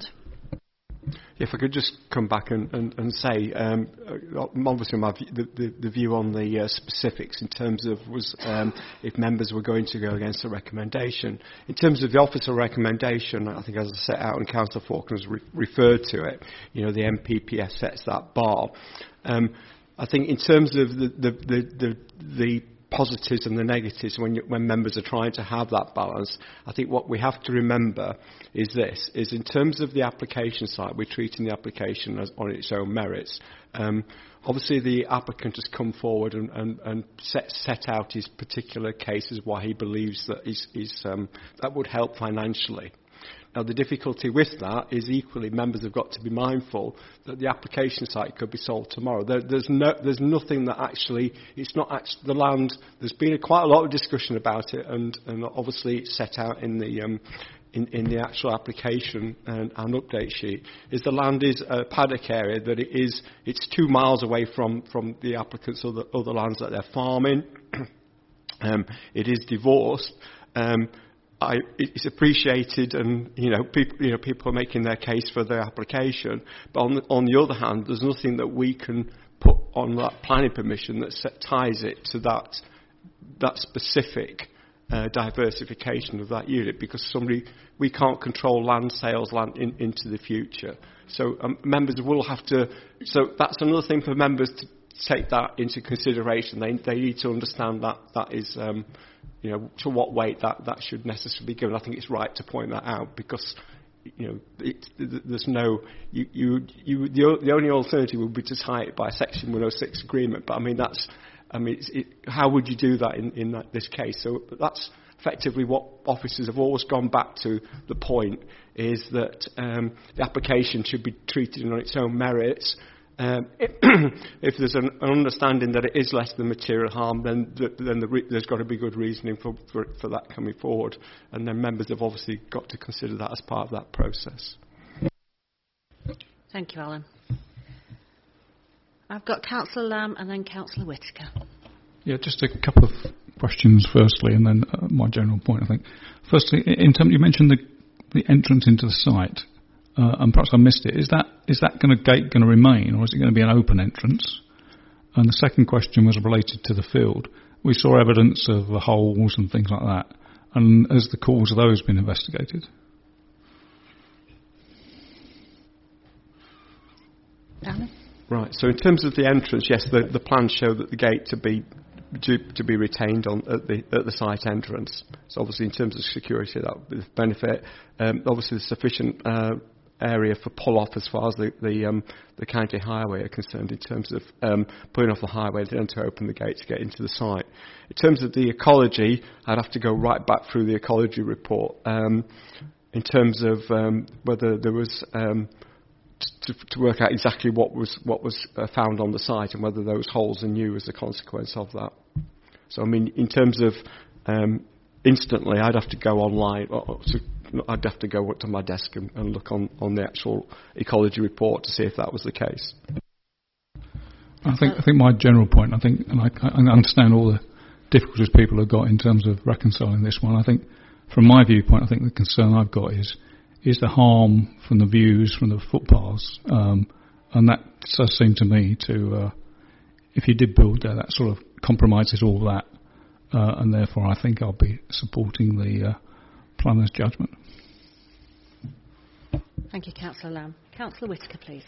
If I could just come back and, and, and say, um, obviously my view, the, the, the view on the uh, specifics in terms of was um, if members were going to go against the recommendation. In terms of the officer recommendation, I think as I set out and Councillor Faulkner's re- referred to it, you know, the M P P F sets that bar. Um, I think in terms of the, the, the, the, the positives and the negatives when, you, when members are trying to have that balance, I think what we have to remember is this, is in terms of the application side, we're treating the application as on its own merits. Um, obviously the applicant has come forward and, and, and set, set out his particular cases, why he believes that is, is, um, that would help financially. Now, the difficulty with that is equally members have got to be mindful that the application site could be sold tomorrow. There, there's, no, there's nothing that actually, it's not actually the land, there's been a, quite a lot of discussion about it and, and obviously it's set out in the, um, in, in the actual application and, and update sheet, is the land is a paddock area that it is, it's two miles away from, from the applicants' other, other lands that they're farming. um, it is divorced. Um, I, it's appreciated, and you know, people, you know, people are making their case for their application. But on the, on the other hand, there's nothing that we can put on that planning permission that set, ties it to that that specific uh, diversification of that unit, because somebody we can't control land sales land in, into the future. So um, members will have to. So that's another thing for members to take that into consideration. They they need to understand that that is. Um, You know, to what weight that, that should necessarily be given. I think it's right to point that out because, you know, it, there's no, you, you, you, the, the only alternative would be to tie it by a Section one oh six agreement. But I mean, that's, I mean, it's, it, how would you do that in, in that, this case? So that's effectively what officers have always gone back to. The point is that um, the application should be treated on its own merits. Um, if there's an, an understanding that it is less than material harm, then, th- then the re- there's got to be good reasoning for, for, for that coming forward. And then members have obviously got to consider that as part of that process. Thank you, Alan. I've got Councillor Lamb and then Councillor Whittaker. Yeah, just a couple of questions firstly, and then uh, my general point, I think. Firstly, in terms, you mentioned the, the entrance into the site. Uh, and perhaps I missed it. Is that is that going to gate going to remain, or is it going to be an open entrance? And the second question was related to the field. We saw evidence of the holes and things like that. And has the cause of those been investigated? Alan? Right. So in terms of the entrance, yes, the, the plans show that the gate to be to, to be retained on at the at the site entrance. So obviously, in terms of security, that would benefit. Um, obviously, there's sufficient uh, area for pull off as far as the the, um, the county highway are concerned, in terms of um, pulling off the highway and then to open the gate to get into the site. In terms of the ecology, I'd have to go right back through the ecology report. Um, in terms of um, whether there was um, To, to work out exactly what was what was uh, found on the site and whether those holes are new as a consequence of that. So I mean, in terms of um, instantly, I'd have to go online. Or, or to, I'd have to go up to my desk and, and look on, on the actual ecology report to see if that was the case. I think I think my general point, I think, and I, I understand all the difficulties people have got in terms of reconciling this one. I think, from my viewpoint, I think the concern I've got is. is the harm from the views from the footpaths, um, and that does seem to me to, uh, if you did build there, that sort of compromises all that, uh, and therefore I think I'll be supporting the uh, planner's judgment. Thank you, Councillor Lamb. Councillor Whitaker, please.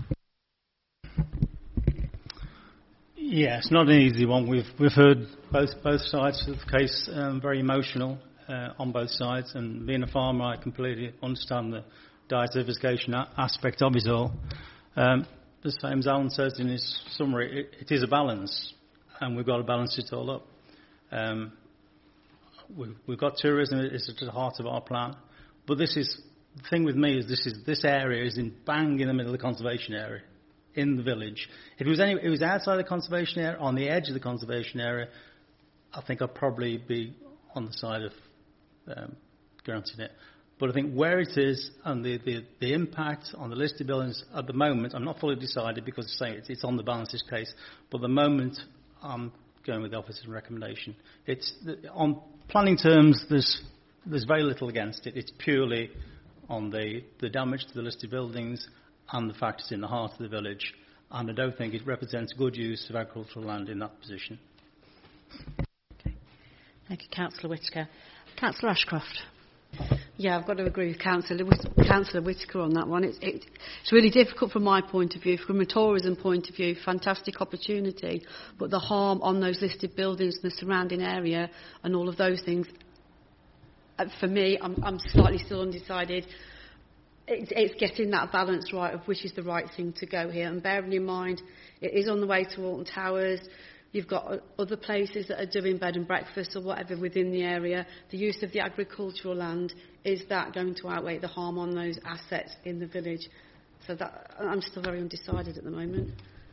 Yeah, it's not an easy one. We've we've heard both both sides of the case, um, very emotional. Uh, on both sides, and being a farmer, I completely understand the diversification a- aspect of it all. Um, the same as Alan says in his summary, it, it is a balance, and we've got to balance it all up. Um, we've, we've got tourism; it's at the heart of our plan. But this is the thing with me is this is this area is in bang in the middle of the conservation area, in the village. If it was any, if it was outside the conservation area, on the edge of the conservation area, I think I'd probably be on the side of Um, granting it. But I think where it is and the, the, the impact on the listed buildings at the moment, I'm not fully decided because I say it's, it's on the balances case, but the moment I'm going with the officer's recommendation. It's on planning terms, there's there's very little against it. It's purely on the, the damage to the listed buildings and the fact it's in the heart of the village, and I don't think it represents good use of agricultural land in that position. Okay. Thank you, Councillor Whitaker. Councillor Ashcroft. Yeah, I've got to agree with Councillor, Whit- Councillor Whitaker on that one. It's, it, it's really difficult from my point of view. From a tourism point of view, fantastic opportunity, but the harm on those listed buildings and the surrounding area and all of those things, uh, for me, I'm, I'm slightly still undecided. It's, it's getting that balance right of which is the right thing to go here. And bearing in mind, it is on the way to Alton Towers. You've got other places that are doing bed and breakfast or whatever within the area. The use of the agricultural land, is that going to outweigh the harm on those assets in the village? So that, I'm still very undecided at the moment.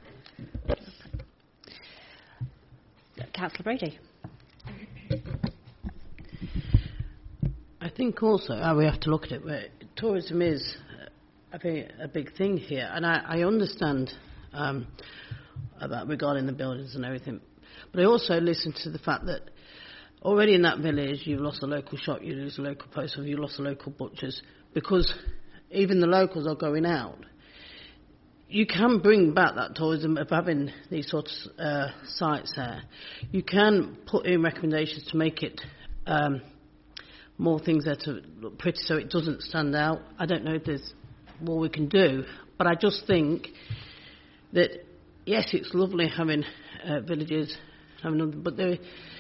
Councillor Brady. I think also how we have to look at it, where tourism is a big, a big thing here, and I, I understand um, about regarding the buildings and everything. But I also listen to the fact that already in that village you've lost a local shop, you lose a local post office, you lost a local butchers, because even the locals are going out. You can bring back that tourism of having these sorts of uh, sites there. You can put in recommendations to make it um, more things there to look pretty so it doesn't stand out. I don't know if there's more we can do, but I just think that yes, it's lovely having uh, villages, having other, but there,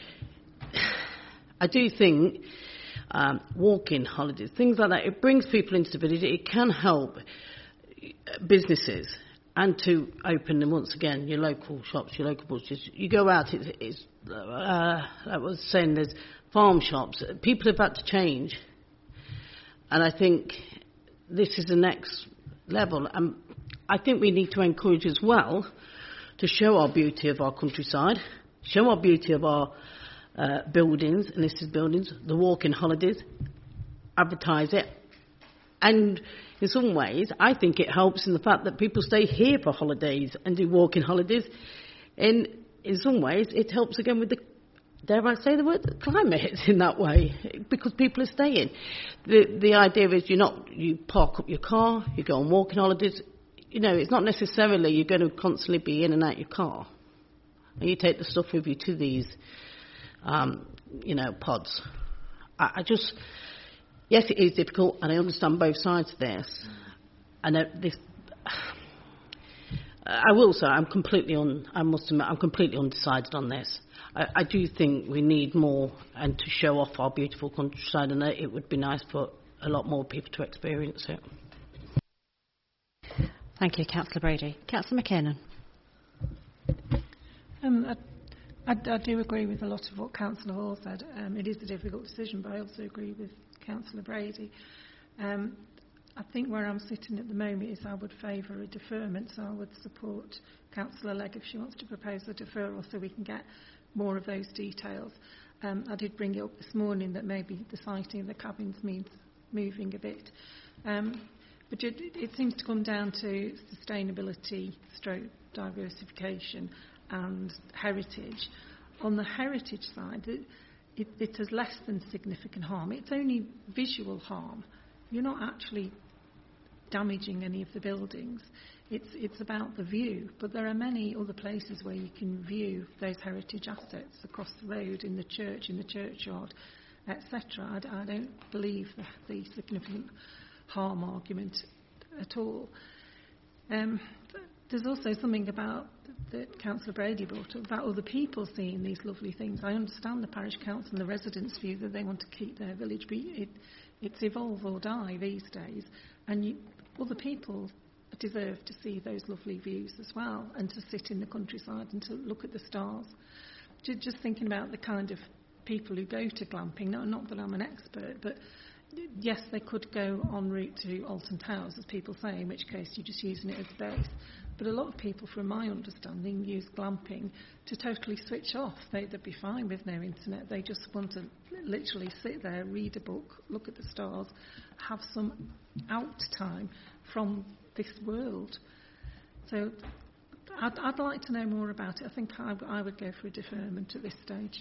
I do think um, walking holidays, things like that, it brings people into the village. It can help businesses and to open them once again, your local shops, your local butchers. You go out, it's, it's uh, I was saying there's farm shops. People have had to change, and I think this is the next level. And I think we need to encourage as well to show our beauty of our countryside, show our beauty of our uh, buildings, listed buildings, the walking holidays, advertise it. And in some ways, I think it helps in the fact that people stay here for holidays and do walking holidays. And in some ways, it helps again with the, dare I say the word, the climate in that way, because people are staying. The the idea is you're not, you park up your car, you go on walking holidays. You know, it's not necessarily you're going to constantly be in and out your car. And you take the stuff with you to these, um, you know, pods. I, I just, yes, it is difficult, and I understand both sides of this. And uh, this, I will say I'm completely on. I must admit I'm completely undecided on this. I, I do think we need more and to show off our beautiful countryside, and it would be nice for a lot more people to experience it. Thank you, Councillor Brady. Councillor McKinnon. Um, I, I, I do agree with a lot of what Councillor Hall said. Um, it is a difficult decision, but I also agree with Councillor Brady. Um, I think where I'm sitting at the moment is I would favour a deferment, so I would support Councillor Legg if she wants to propose a deferral so we can get more of those details. Um, I did bring it up this morning that maybe the siting of the cabins means moving a bit. Um, but it, it seems to come down to sustainability, stroke diversification and heritage. On the heritage side, it, it, it has less than significant harm. It's only visual harm. You're not actually damaging any of the buildings. It's, it's about the view, but there are many other places where you can view those heritage assets across the road, in the church, in the churchyard, et cetera. I, I don't believe the, the significant harm argument at all. Um, there's also something about that Councillor Brady brought up about other people seeing these lovely things. I understand the parish council and the residents' view that they want to keep their village, but it, it's evolve or die these days, and you, other people deserve to see those lovely views as well, and to sit in the countryside and to look at the stars. Just thinking about the kind of people who go to glamping, no, not that I'm an expert, but yes, they could go en route to Alton Towers, as people say, in which case you're just using it as a base. But a lot of people, from my understanding, use glamping to totally switch off. They, they'd be fine with no internet. They just want to literally sit there, read a book, look at the stars, have some out time from this world. So I'd, I'd like to know more about it. I think I, I would go for a deferment at this stage.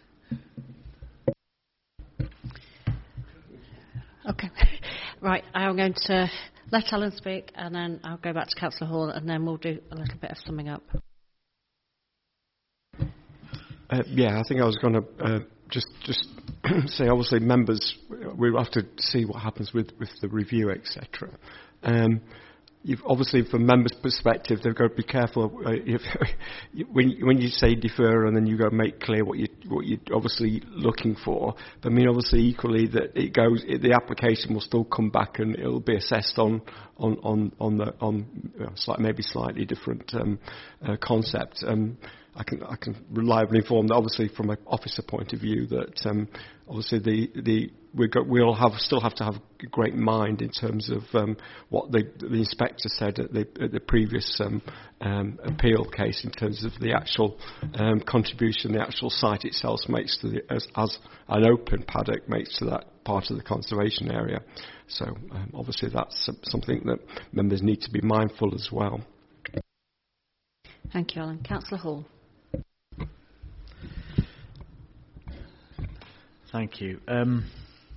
Okay. Right, I'm going to let Alan speak, and then I'll go back to Councillor Hall, and then we'll do a little bit of summing up. Uh, yeah, I think I was going to uh, just just say, obviously, members, we'll have to see what happens with, with the review, et cetera. Um, You've, obviously, from members' perspective, they've got to be careful uh, if, when when you say defer and then you go make clear what you what you're obviously looking for. But I mean, obviously, equally that it goes, it, the application will still come back and it'll be assessed on on on on the on uh, slight, maybe slightly different um, uh, concept. Um, I can I can reliably inform that, obviously, from an officer point of view, that um, obviously the the we got, we'll have still have to have a great mind in terms of um, what the, the inspector said at the, at the previous um, um, appeal case in terms of the actual um, contribution the actual site itself makes to the, as, as an open paddock makes to that part of the conservation area. So um, obviously that's something that members need to be mindful as well. Thank you, Alan. Councillor Hall. Thank you. Um,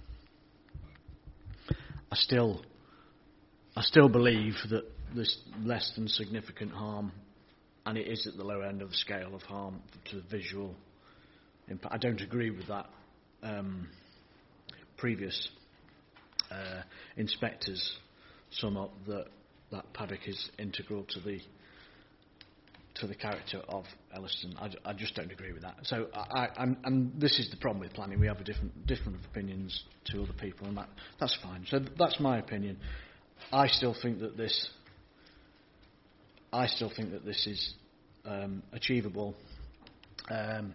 I still, I still believe that there's less than significant harm, and it is at the low end of the scale of harm to the visual impact. I don't agree with that um, previous uh, inspectors sum up that that paddock is integral to the to the character of Elliston. I, I just don't agree with that. So, I, I, and this is the problem with planning. We have a different, different opinions to other people, and that, that's fine. So that's my opinion. I still think that this, I still think that this is um, achievable um,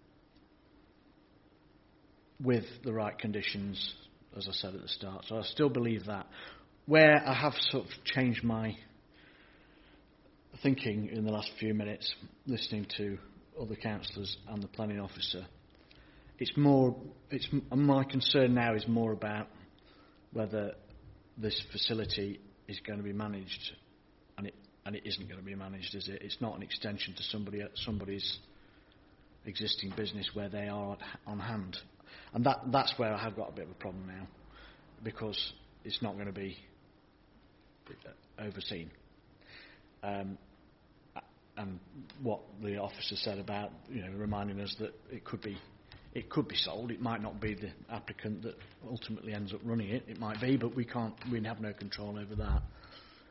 with the right conditions, as I said at the start. So I still believe that. Where I have sort of changed my thinking in the last few minutes, listening to other councillors and the planning officer, it's more, it's, my concern now is more about whether this facility is going to be managed, and it and it isn't going to be managed, is it? It's not an extension to somebody somebody's existing business where they are on hand, and that that's where I have got a bit of a problem now, because it's not going to be overseen. Um, and what the officer said about, you know, reminding us that it could be, it could be sold. It might not be the applicant that ultimately ends up running it. It might be, but we can't. We have no control over that.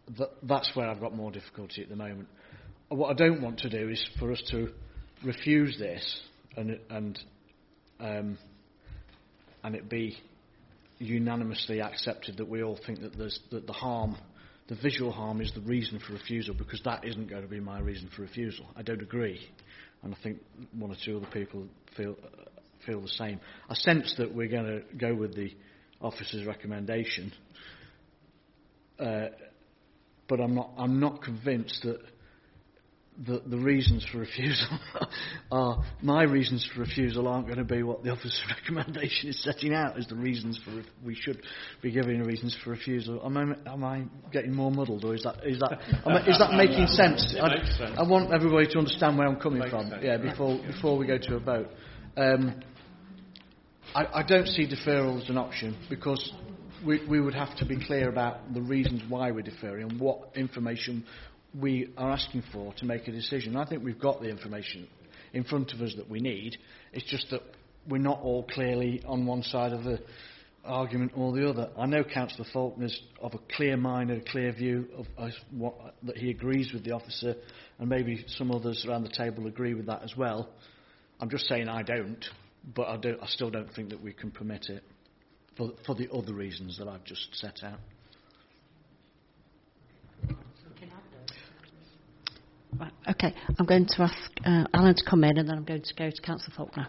th- that's where I've got more difficulty at the moment. What I don't want to do is for us to refuse this and and um, and it be unanimously accepted that we all think that there's that the harm, the visual harm, is the reason for refusal, because that isn't going to be my reason for refusal. I don't agree, and I think one or two other people feel uh, feel the same. I sense that we're going to go with the officer's recommendation, uh, but I'm not. I'm not convinced that the, the reasons for refusal are my reasons for refusal aren't going to be what the officer's recommendation is setting out as the reasons for. Ref- we should be giving reasons for refusal. Am I, am I getting more muddled, or is that is that am I, is that making sense? I, makes sense. I want everybody to understand where I'm coming Makes from. sense. Yeah, before before we go to a vote. Um, I, I don't see deferral as an option, because we, we would have to be clear about the reasons why we're deferring and what information we are asking for to make a decision. I think we've got the information in front of us that we need. It's just that we're not all clearly on one side of the argument or the other. I know Councillor Faulkner's of a clear mind and a clear view of uh, what, that he agrees with the officer, and maybe some others around the table agree with that as well. I'm just saying I don't, but I, don't, I still don't think that we can permit it for, for the other reasons that I've just set out. Right, okay, I'm going to ask uh, Alan to come in, and then I'm going to go to Councillor Faulkner.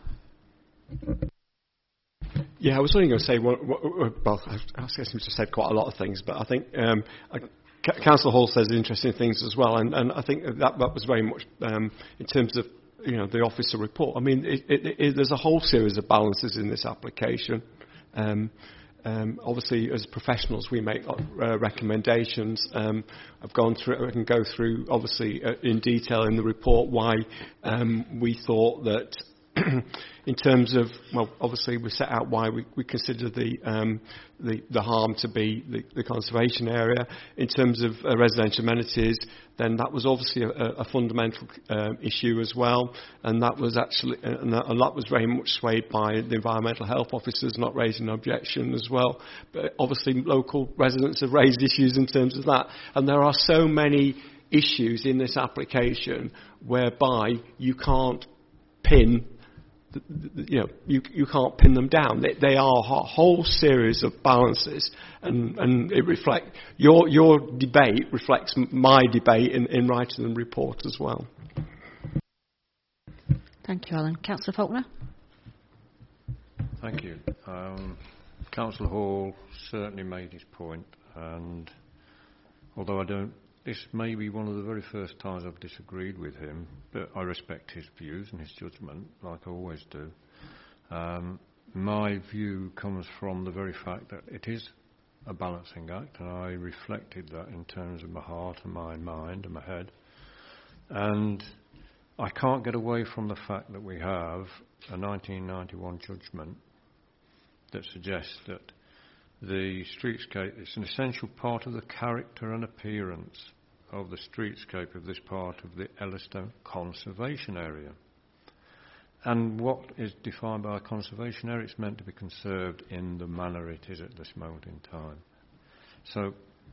Yeah, I was only going to say, well, well I guess he just said quite a lot of things, but I think um, I, Councillor Hall says interesting things as well, and, and I think that, that was very much um, in terms of, you know, the officer report. I mean, it, it, it, there's a whole series of balances in this application. Um, Um, obviously, as professionals, we make uh, recommendations. Um, I've gone through. I can go through, obviously, uh, in detail in the report why um, we thought that, in terms of, well, obviously, we set out why we, we consider the, um, the the harm to be the, the conservation area. In terms of uh, residential amenities, then that was obviously a, a fundamental uh, issue as well, and that was actually, and that, and that was very much swayed by the environmental health officers not raising an objection as well. But obviously, local residents have raised issues in terms of that, and there are so many issues in this application whereby you can't pin. You know, you you can't pin them down. They, they are a whole series of balances, and, and it reflect your your debate reflects my debate in, in writing the report as well. Thank you, Alan. Councillor Faulkner. Thank you. Um, Councillor Hall certainly made his point, and although I don't. This may be one of the very first times I've disagreed with him, but I respect his views and his judgment, like I always do. Um, my view comes from the very fact that it is a balancing act, and I reflected that in terms of my heart and my mind and my head. And I can't get away from the fact that we have a nineteen ninety-one judgment that suggests that the streetscape is an essential part of the character and appearance of the streetscape of this part of the Ellerstone Conservation Area. And what is defined by a conservation area? It's meant to be conserved in the manner it is at this moment in time. So,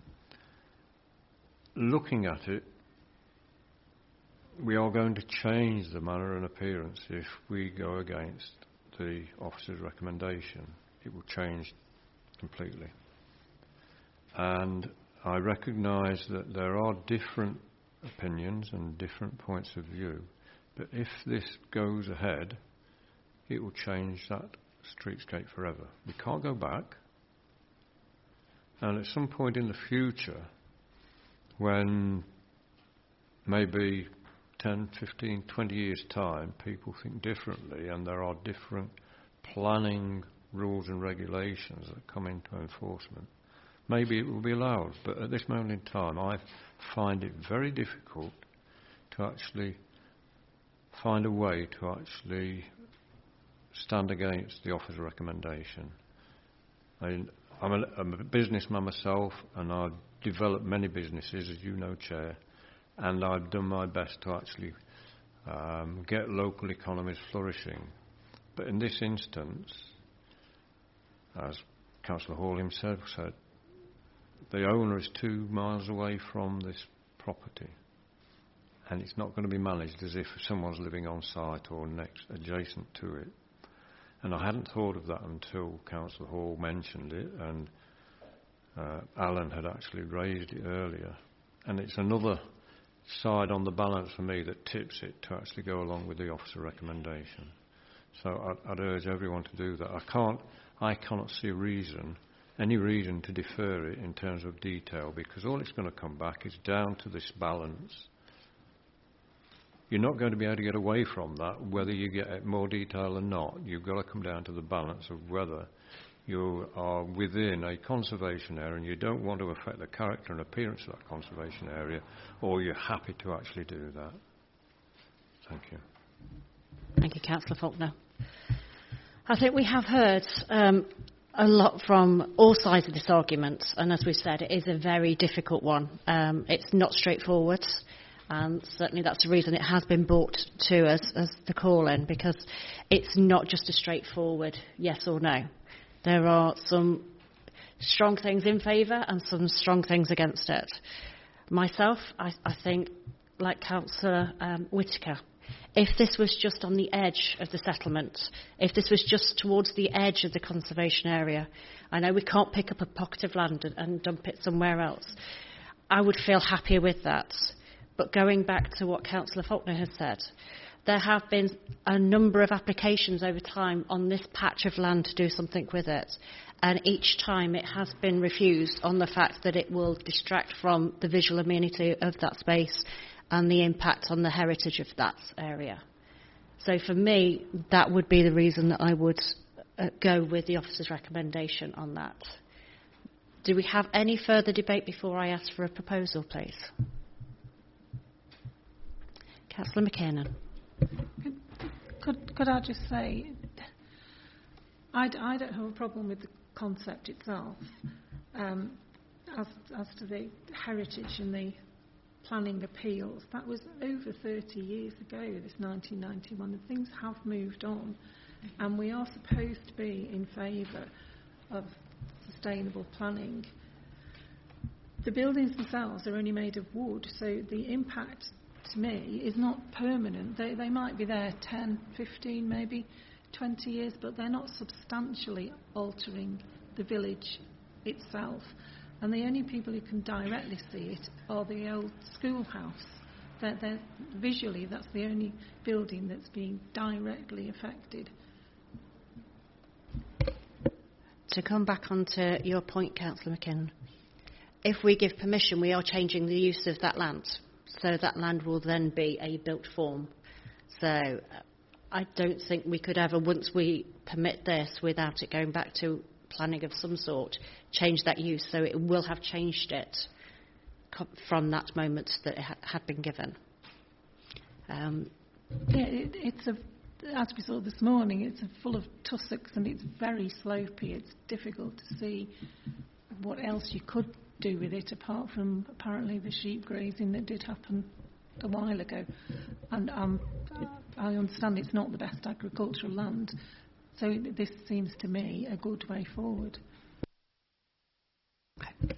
looking at it, we are going to change the manner and appearance if we go against the officer's recommendation. It will change completely. And I recognise that there are different opinions and different points of view, but if this goes ahead, it will change that streetscape forever. We can't go back, and at some point in the future, when maybe ten, fifteen, twenty years' time, people think differently and there are different planning rules and regulations that come into enforcement, maybe it will be allowed. But at this moment in time, I find it very difficult to actually find a way to actually stand against the officer's recommendation. I mean, I'm a, I'm a businessman myself, and I've developed many businesses, as you know, Chair, and I've done my best to actually um, get local economies flourishing. But in this instance, as Councillor Hall himself said, the owner is two miles away from this property, and it's not going to be managed as if someone's living on site or next adjacent to it. And I hadn't thought of that until Councillor Hall mentioned it, and uh, Alan had actually raised it earlier. And it's another side on the balance for me that tips it to actually go along with the officer recommendation. So I'd, I'd urge everyone to do that. I can't, I cannot see a reason, any reason to defer it in terms of detail, because all it's going to come back is down to this balance. You're not going to be able to get away from that, whether you get more detail or not. You've got to come down to the balance of whether you are within a conservation area and you don't want to affect the character and appearance of that conservation area, or you're happy to actually do that. Thank you. Thank you, Councillor Faulkner. I think we have heard um, a lot from all sides of this argument, and as we've said, it is a very difficult one. Um, it's not straightforward. And certainly that's the reason it has been brought to us as the call-in, because it's not just a straightforward yes or no. There are some strong things in favour and some strong things against it. Myself, I, I think, like Councillor um, Whitaker, if this was just on the edge of the settlement, if this was just towards the edge of the conservation area, I know we can't pick up a pocket of land and, and dump it somewhere else, I would feel happier with that. But going back to what Councillor Faulkner has said, there have been a number of applications over time on this patch of land to do something with it, and each time it has been refused on the fact that it will distract from the visual amenity of that space and the impact on the heritage of that area. So for me, that would be the reason that I would uh, go with the officer's recommendation on that. Do we have any further debate before I ask for a proposal, please? Councillor McKiernan. Could, could, could I just say, I, d- I don't have a problem with the concept itself. Um, as, as to the heritage and the planning appeals, that was over thirty years ago, this nineteen ninety-one, and things have moved on, and we are supposed to be in favour of sustainable planning. The buildings themselves are only made of wood, so the impact to me is not permanent. They, they might be there ten, fifteen, maybe twenty years, but they're not substantially altering the village itself. And the only people who can directly see it are the old schoolhouse. They're, they're, visually, that's the only building that's being directly affected. To come back onto your point, Councillor McKinnon, if we give permission, we are changing the use of that land. So that land will then be a built form. So uh, I don't think we could ever, once we permit this without it going back to planning of some sort, change that use. So it will have changed it co- from that moment that it ha- had been given. Um, yeah, it, it's a, as we saw this morning, it's a full of tussocks and it's very slopey. It's difficult to see what else you could do with it apart from apparently the sheep grazing that did happen a while ago. And um, I understand it's not the best agricultural land, so this seems to me a good way forward. Okay.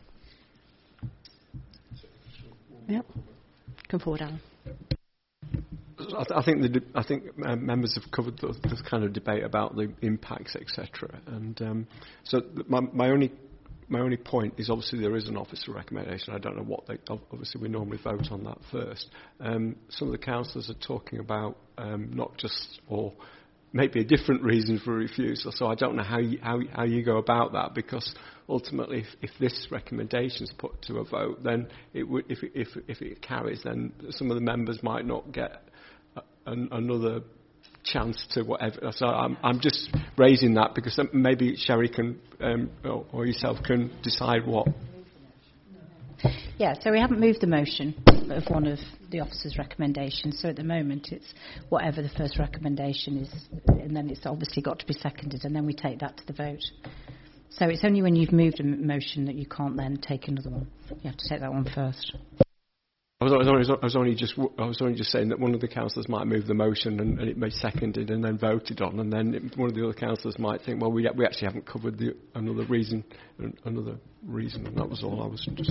Yep. Come forward, Alan. I, th- I think the de- I think uh, members have covered the, the kind of debate about the impacts, et cetera. And um, so th- my, my only My only point is obviously there is an officer recommendation. I don't know what they... Obviously we normally vote on that first. Um, some of the councillors are talking about um, not just... or maybe a different reason for refusal. So I don't know how you, how, how you go about that, because ultimately if, if this recommendation is put to a vote, then it would, if, it, if, if it carries, then some of the members might not get a, an, another... chance to whatever. So I'm, I'm just raising that because maybe Sherry can um, or, or yourself can decide what. Yeah, so we haven't moved the motion of one of the officer's recommendations. So at the moment it's whatever the first recommendation is, and then it's obviously got to be seconded, and then we take that to the vote. So it's only when you've moved a motion that you can't then take another one. You have to take that one first. I was, I, was only, I was only just I was only just saying that one of the councillors might move the motion and, and it may be seconded and then voted on, and then it, one of the other councillors might think, well, we we actually haven't covered the another reason, another reason, and that was all I was just.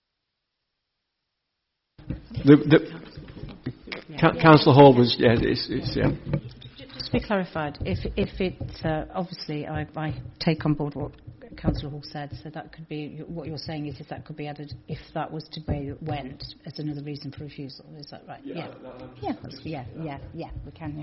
The, the, yeah. Councillor Hall was yeah, it's, it's yeah. Just to be clarified, if if it uh, obviously I, I take on board what Councillor Hall said, so that could be what you're saying is if that could be added if that was to be went as another reason for refusal. Is that right? Yeah. Yeah. That, yeah, that's, yeah. Yeah. Yeah. We can.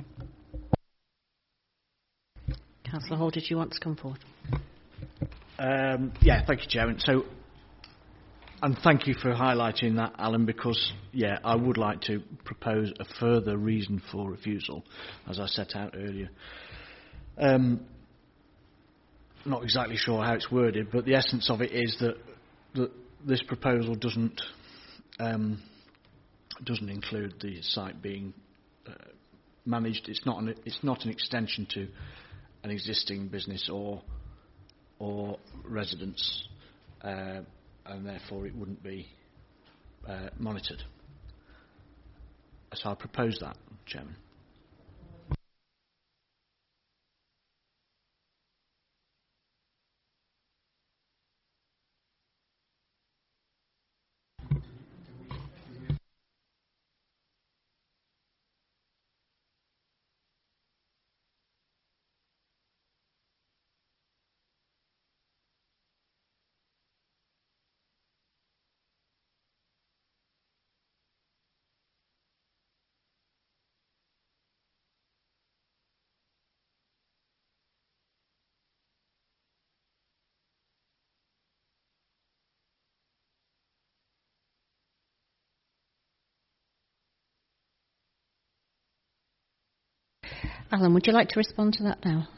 Yeah. Councillor Hall, did you want to come forward? Um, yeah. Thank you, Chairman. So. And thank you for highlighting that, Alan, because, yeah, I would like to propose a further reason for refusal, as I set out earlier. Um, not exactly sure how it's worded, but the essence of it is that, that this proposal doesn't um, doesn't include the site being uh, managed. It's not an, it's not an extension to an existing business or or residence. Uh, and therefore it wouldn't be uh, monitored. So I propose that, Chairman. Alan, would you like to respond to that now?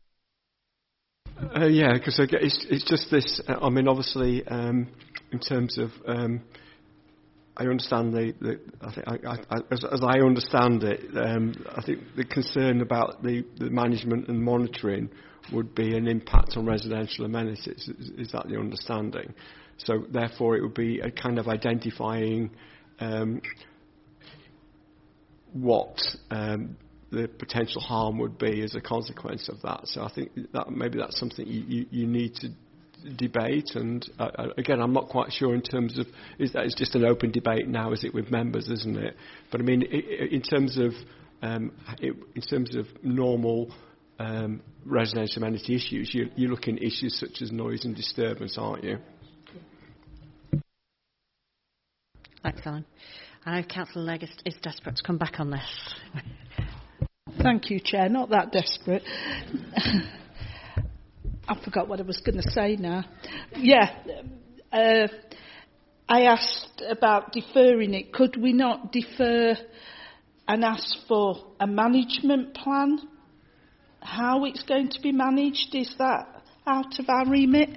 Uh, yeah, because it's, it's just this. Uh, I mean, obviously, um, in terms of, um, I understand the. the I think, I, I, as, as I understand it, um, I think the concern about the, the management and monitoring would be an impact on residential amenities. Is, is that the understanding? So, therefore, it would be a kind of identifying um, what. Um, the potential harm would be as a consequence of that. So I think that maybe that's something you, you, you need to debate. And uh, again, I'm not quite sure in terms of, is that it's just an open debate now, is it with members, isn't it? But I mean, in terms of um, in terms of normal um, residential amenity issues, you, you're looking at issues such as noise and disturbance, aren't you? Thanks, Alan. I know Councillor Legg is, is desperate to come back on this. Thank you, Chair. Not that desperate. I forgot what I was going to say now. Yeah, uh, I asked about deferring it. Could we not defer and ask for a management plan? How it's going to be managed? Is that out of our remit?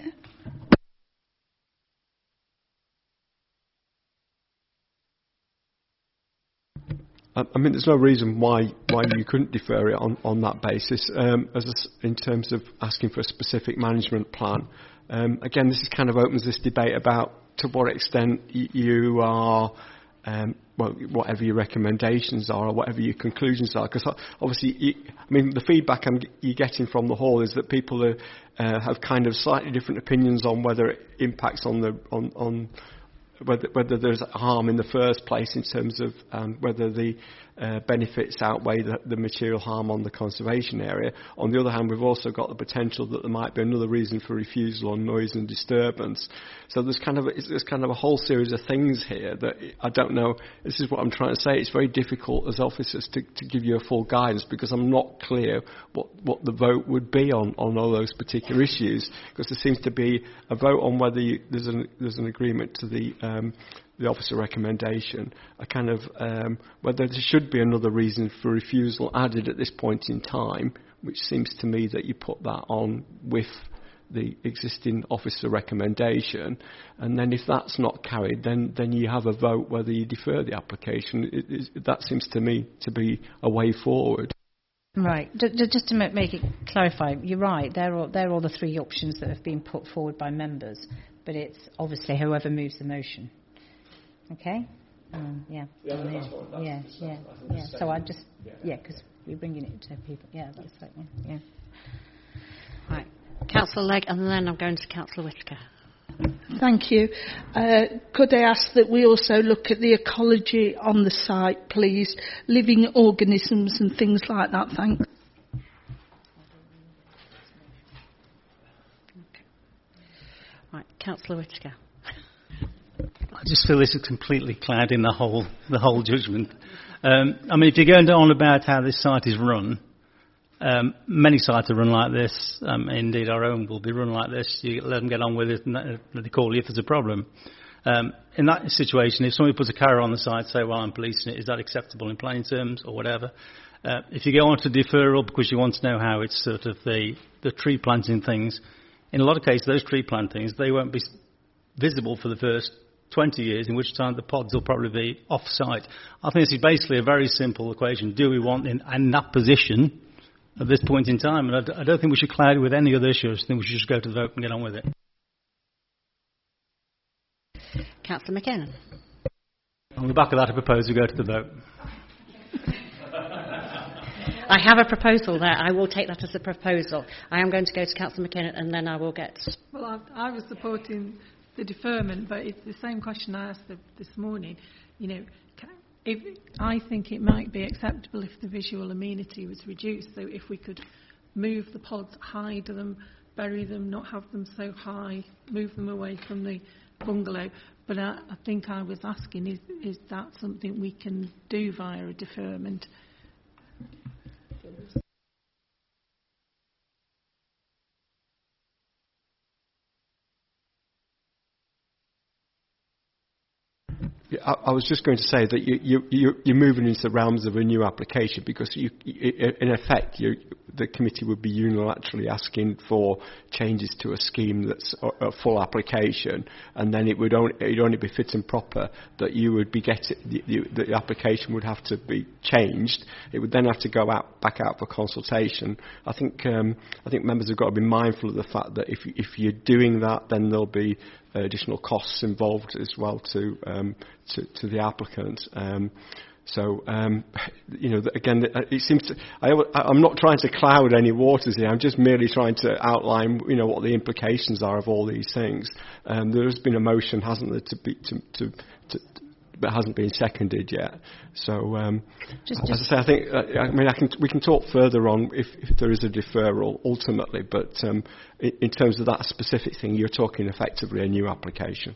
I mean, there's no reason why why you couldn't defer it on, on that basis. Um, as a, in terms of asking for a specific management plan, um, again, this is kind of opens this debate about to what extent y- you are, um, well, whatever your recommendations are or whatever your conclusions are. Because obviously, you, I mean, the feedback I'm, you're getting from the hall is that people are, uh, have kind of slightly different opinions on whether it impacts on the on. on Whether, whether there's harm in the first place in terms of um, whether the uh, benefits outweigh the, the material harm on the conservation area. On the other hand, we've also got the potential that there might be another reason for refusal on noise and disturbance. So there's kind of a, there's kind of a whole series of things here that I don't know. This is what I'm trying to say. It's very difficult as officers to, to give you a full guidance because I'm not clear what, what the vote would be on, on all those particular issues, because there seems to be a vote on whether you, there's an there's an agreement to the um, the officer recommendation, a kind of um, whether there should be another reason for refusal added at this point in time, which seems to me that you put that on with the existing officer recommendation, and then if that's not carried, then then you have a vote whether you defer the application. It, it, that seems to me to be a way forward. Right. D- d- just to make, make it clarify, you're right. They're all, they're all the three options that have been put forward by members, but it's obviously whoever moves the motion. Okay? Um, yeah. Yeah, Oh, that's yeah. what- that's yeah, the- yeah, I think yeah. the So I same. just, Yeah. yeah, because we're bringing it to people. Yeah, that's right. Yeah. yeah. Right. Councillor Legg, and then I'm going to Councillor Whitaker. Thank you. Uh, could I ask that we also look at the ecology on the site, please? Living organisms and things like that, thanks. Right, Councillor Whitaker. I just feel this is completely clouding the whole the whole judgment. Um, I mean, if you're going on about how this site is run, um, many sites are run like this. Um, indeed, our own will be run like this. You let them get on with it, and that- they call you if there's a problem. Um, in that situation, if somebody puts a carrier on the site, say, "Well, I'm policing it," is that acceptable in planning terms or whatever? Uh, if you go on to deferral because you want to know how it's sort of the the tree planting things, in a lot of cases, those tree plantings they won't be visible for the first twenty years, in which time the pods will probably be off-site. I think this is basically a very simple equation. Do we want in, in that position at this point in time? And I, d- I don't think we should cloud it with any other issues. I think we should just go to the vote and get on with it. Councillor McKinnon. On the back of that, I propose we go to the vote. I have a proposal there. I will take that as a proposal. I am going to go to Councillor McKinnon, and then I will get... Well, I, I was supporting the deferment, but it's the same question I asked the, this morning. You know, ca- if I think it might be acceptable if the visual amenity was reduced. So if we could move the pods, hide them, bury them, not have them so high, move them away from the bungalow. But I, I think I was asking, is, is that something we can do via a deferment? Yeah, I, I was just going to say that you, you, you, you're moving into the realms of a new application because, you, you, in effect, you, the committee would be unilaterally asking for changes to a scheme that's a, a full application, and then it would only, it'd only be fit and proper that you would be getting the, you, the application would have to be changed. It would then have to go out back out for consultation. I think um, I think members have got to be mindful of the fact that if if you're doing that, then there'll be additional costs involved as well to um, to, to the applicant. Um, so, um, you know, again, it seems to, I, I'm not trying to cloud any waters here. I'm just merely trying to outline, you know, what the implications are of all these things. Um, there has been a motion, hasn't there, to be to, to, to but hasn't been seconded yet. So, um, Just- as just- I say, I think uh, I mean I can we can talk further on if, if there is a deferral ultimately. But um, in, in terms of that specific thing, you're talking effectively a new application.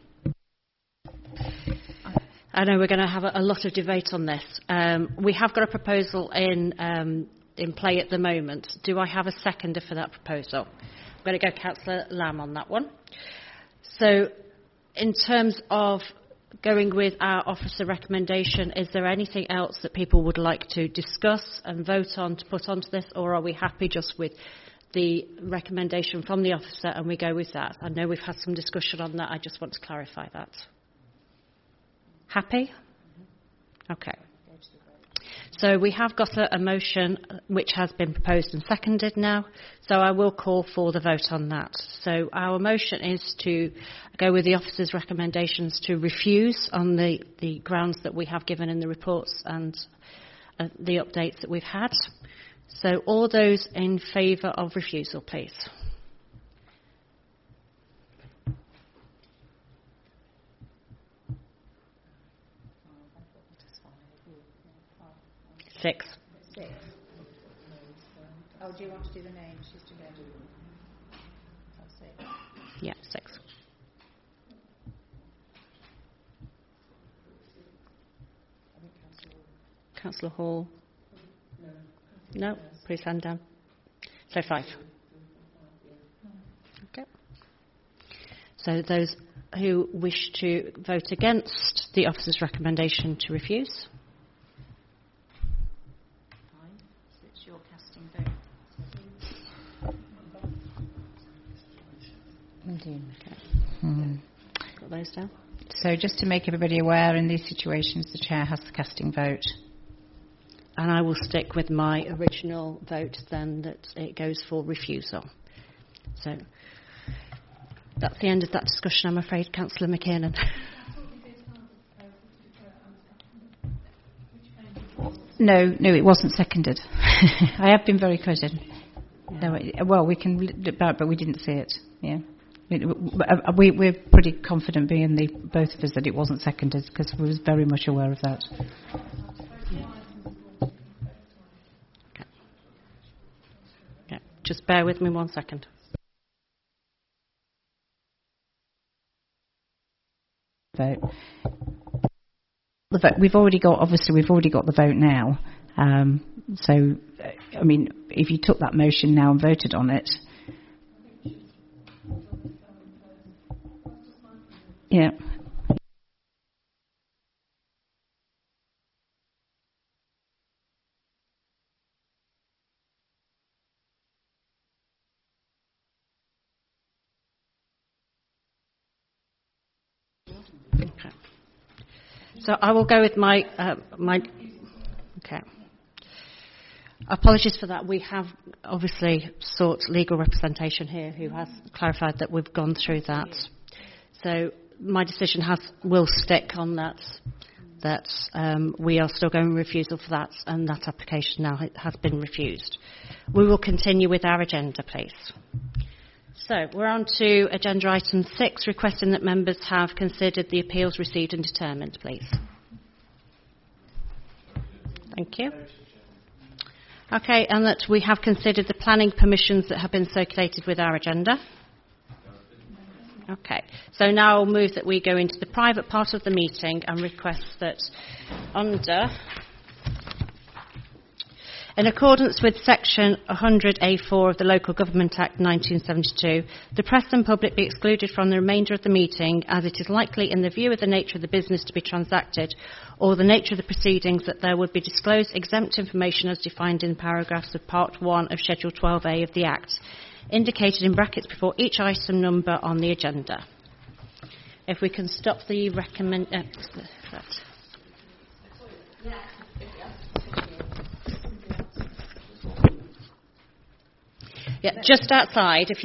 I know we're going to have a, a lot of debate on this. Um, we have got a proposal in um, in play at the moment. Do I have a seconder for that proposal? I'm going to go Councillor Lamb on that one. So, in terms of going with our officer recommendation, is there anything else that people would like to discuss and vote on to put onto this, or are we happy just with the recommendation from the officer and we go with that? I know we've had some discussion on that. I just want to clarify that. Happy? Okay. So we have got a, a motion which has been proposed and seconded now, so I will call for the vote on that. So our motion is to go with the officer's recommendations to refuse on the, the grounds that we have given in the reports and uh, the updates that we've had. So all those in favour of refusal, please. Six. Six. Oh, do you want to do the names? She's to go. That's six. Yeah, six. Councillor Hall? No. No? Please hand down. So five. Okay. So those who wish to vote against the officer's recommendation to refuse? It's your casting vote. Indeed. Okay. Hmm. Got those down? So just to make everybody aware, in these situations, the chair has the casting vote. And I will stick with my original vote then that it goes for refusal. So that's the end of that discussion, I'm afraid, Councillor McKiernan. No, no, it wasn't seconded. I have been very credited. No, well, we can look back, but we didn't see it. Yeah, we, we're pretty confident, being the both of us, that it wasn't seconded because we was very much aware of that. Okay. Okay. Just bear with me one second. Vote. The vote. We've already got. Obviously, we've already got the vote now. Um, so, I mean, if you took that motion now and voted on it, yeah. Okay. So I will go with my uh, my. Okay. Apologies for that. We have obviously sought legal representation here, who has clarified that we've gone through that. So my decision has will stick on that. That um, we are still going refusal for that, and that application now has been refused. We will continue with our agenda, please. So we're on to agenda item six, requesting that members have considered the appeals received and determined, please. Thank you. Okay, and that we have considered the planning permissions that have been circulated with our agenda. Okay, so now I'll move that we go into the private part of the meeting and request that under, in accordance with section one hundred A four of the Local Government Act nineteen seventy-two, the press and public be excluded from the remainder of the meeting as it is likely, in the view of the nature of the business to be transacted or the nature of the proceedings, that there would be disclosed exempt information as defined in paragraphs of part one of schedule twelve A of the Act, indicated in brackets before each item number on the agenda. If we can stop the recommend... Uh, yeah, just outside, if you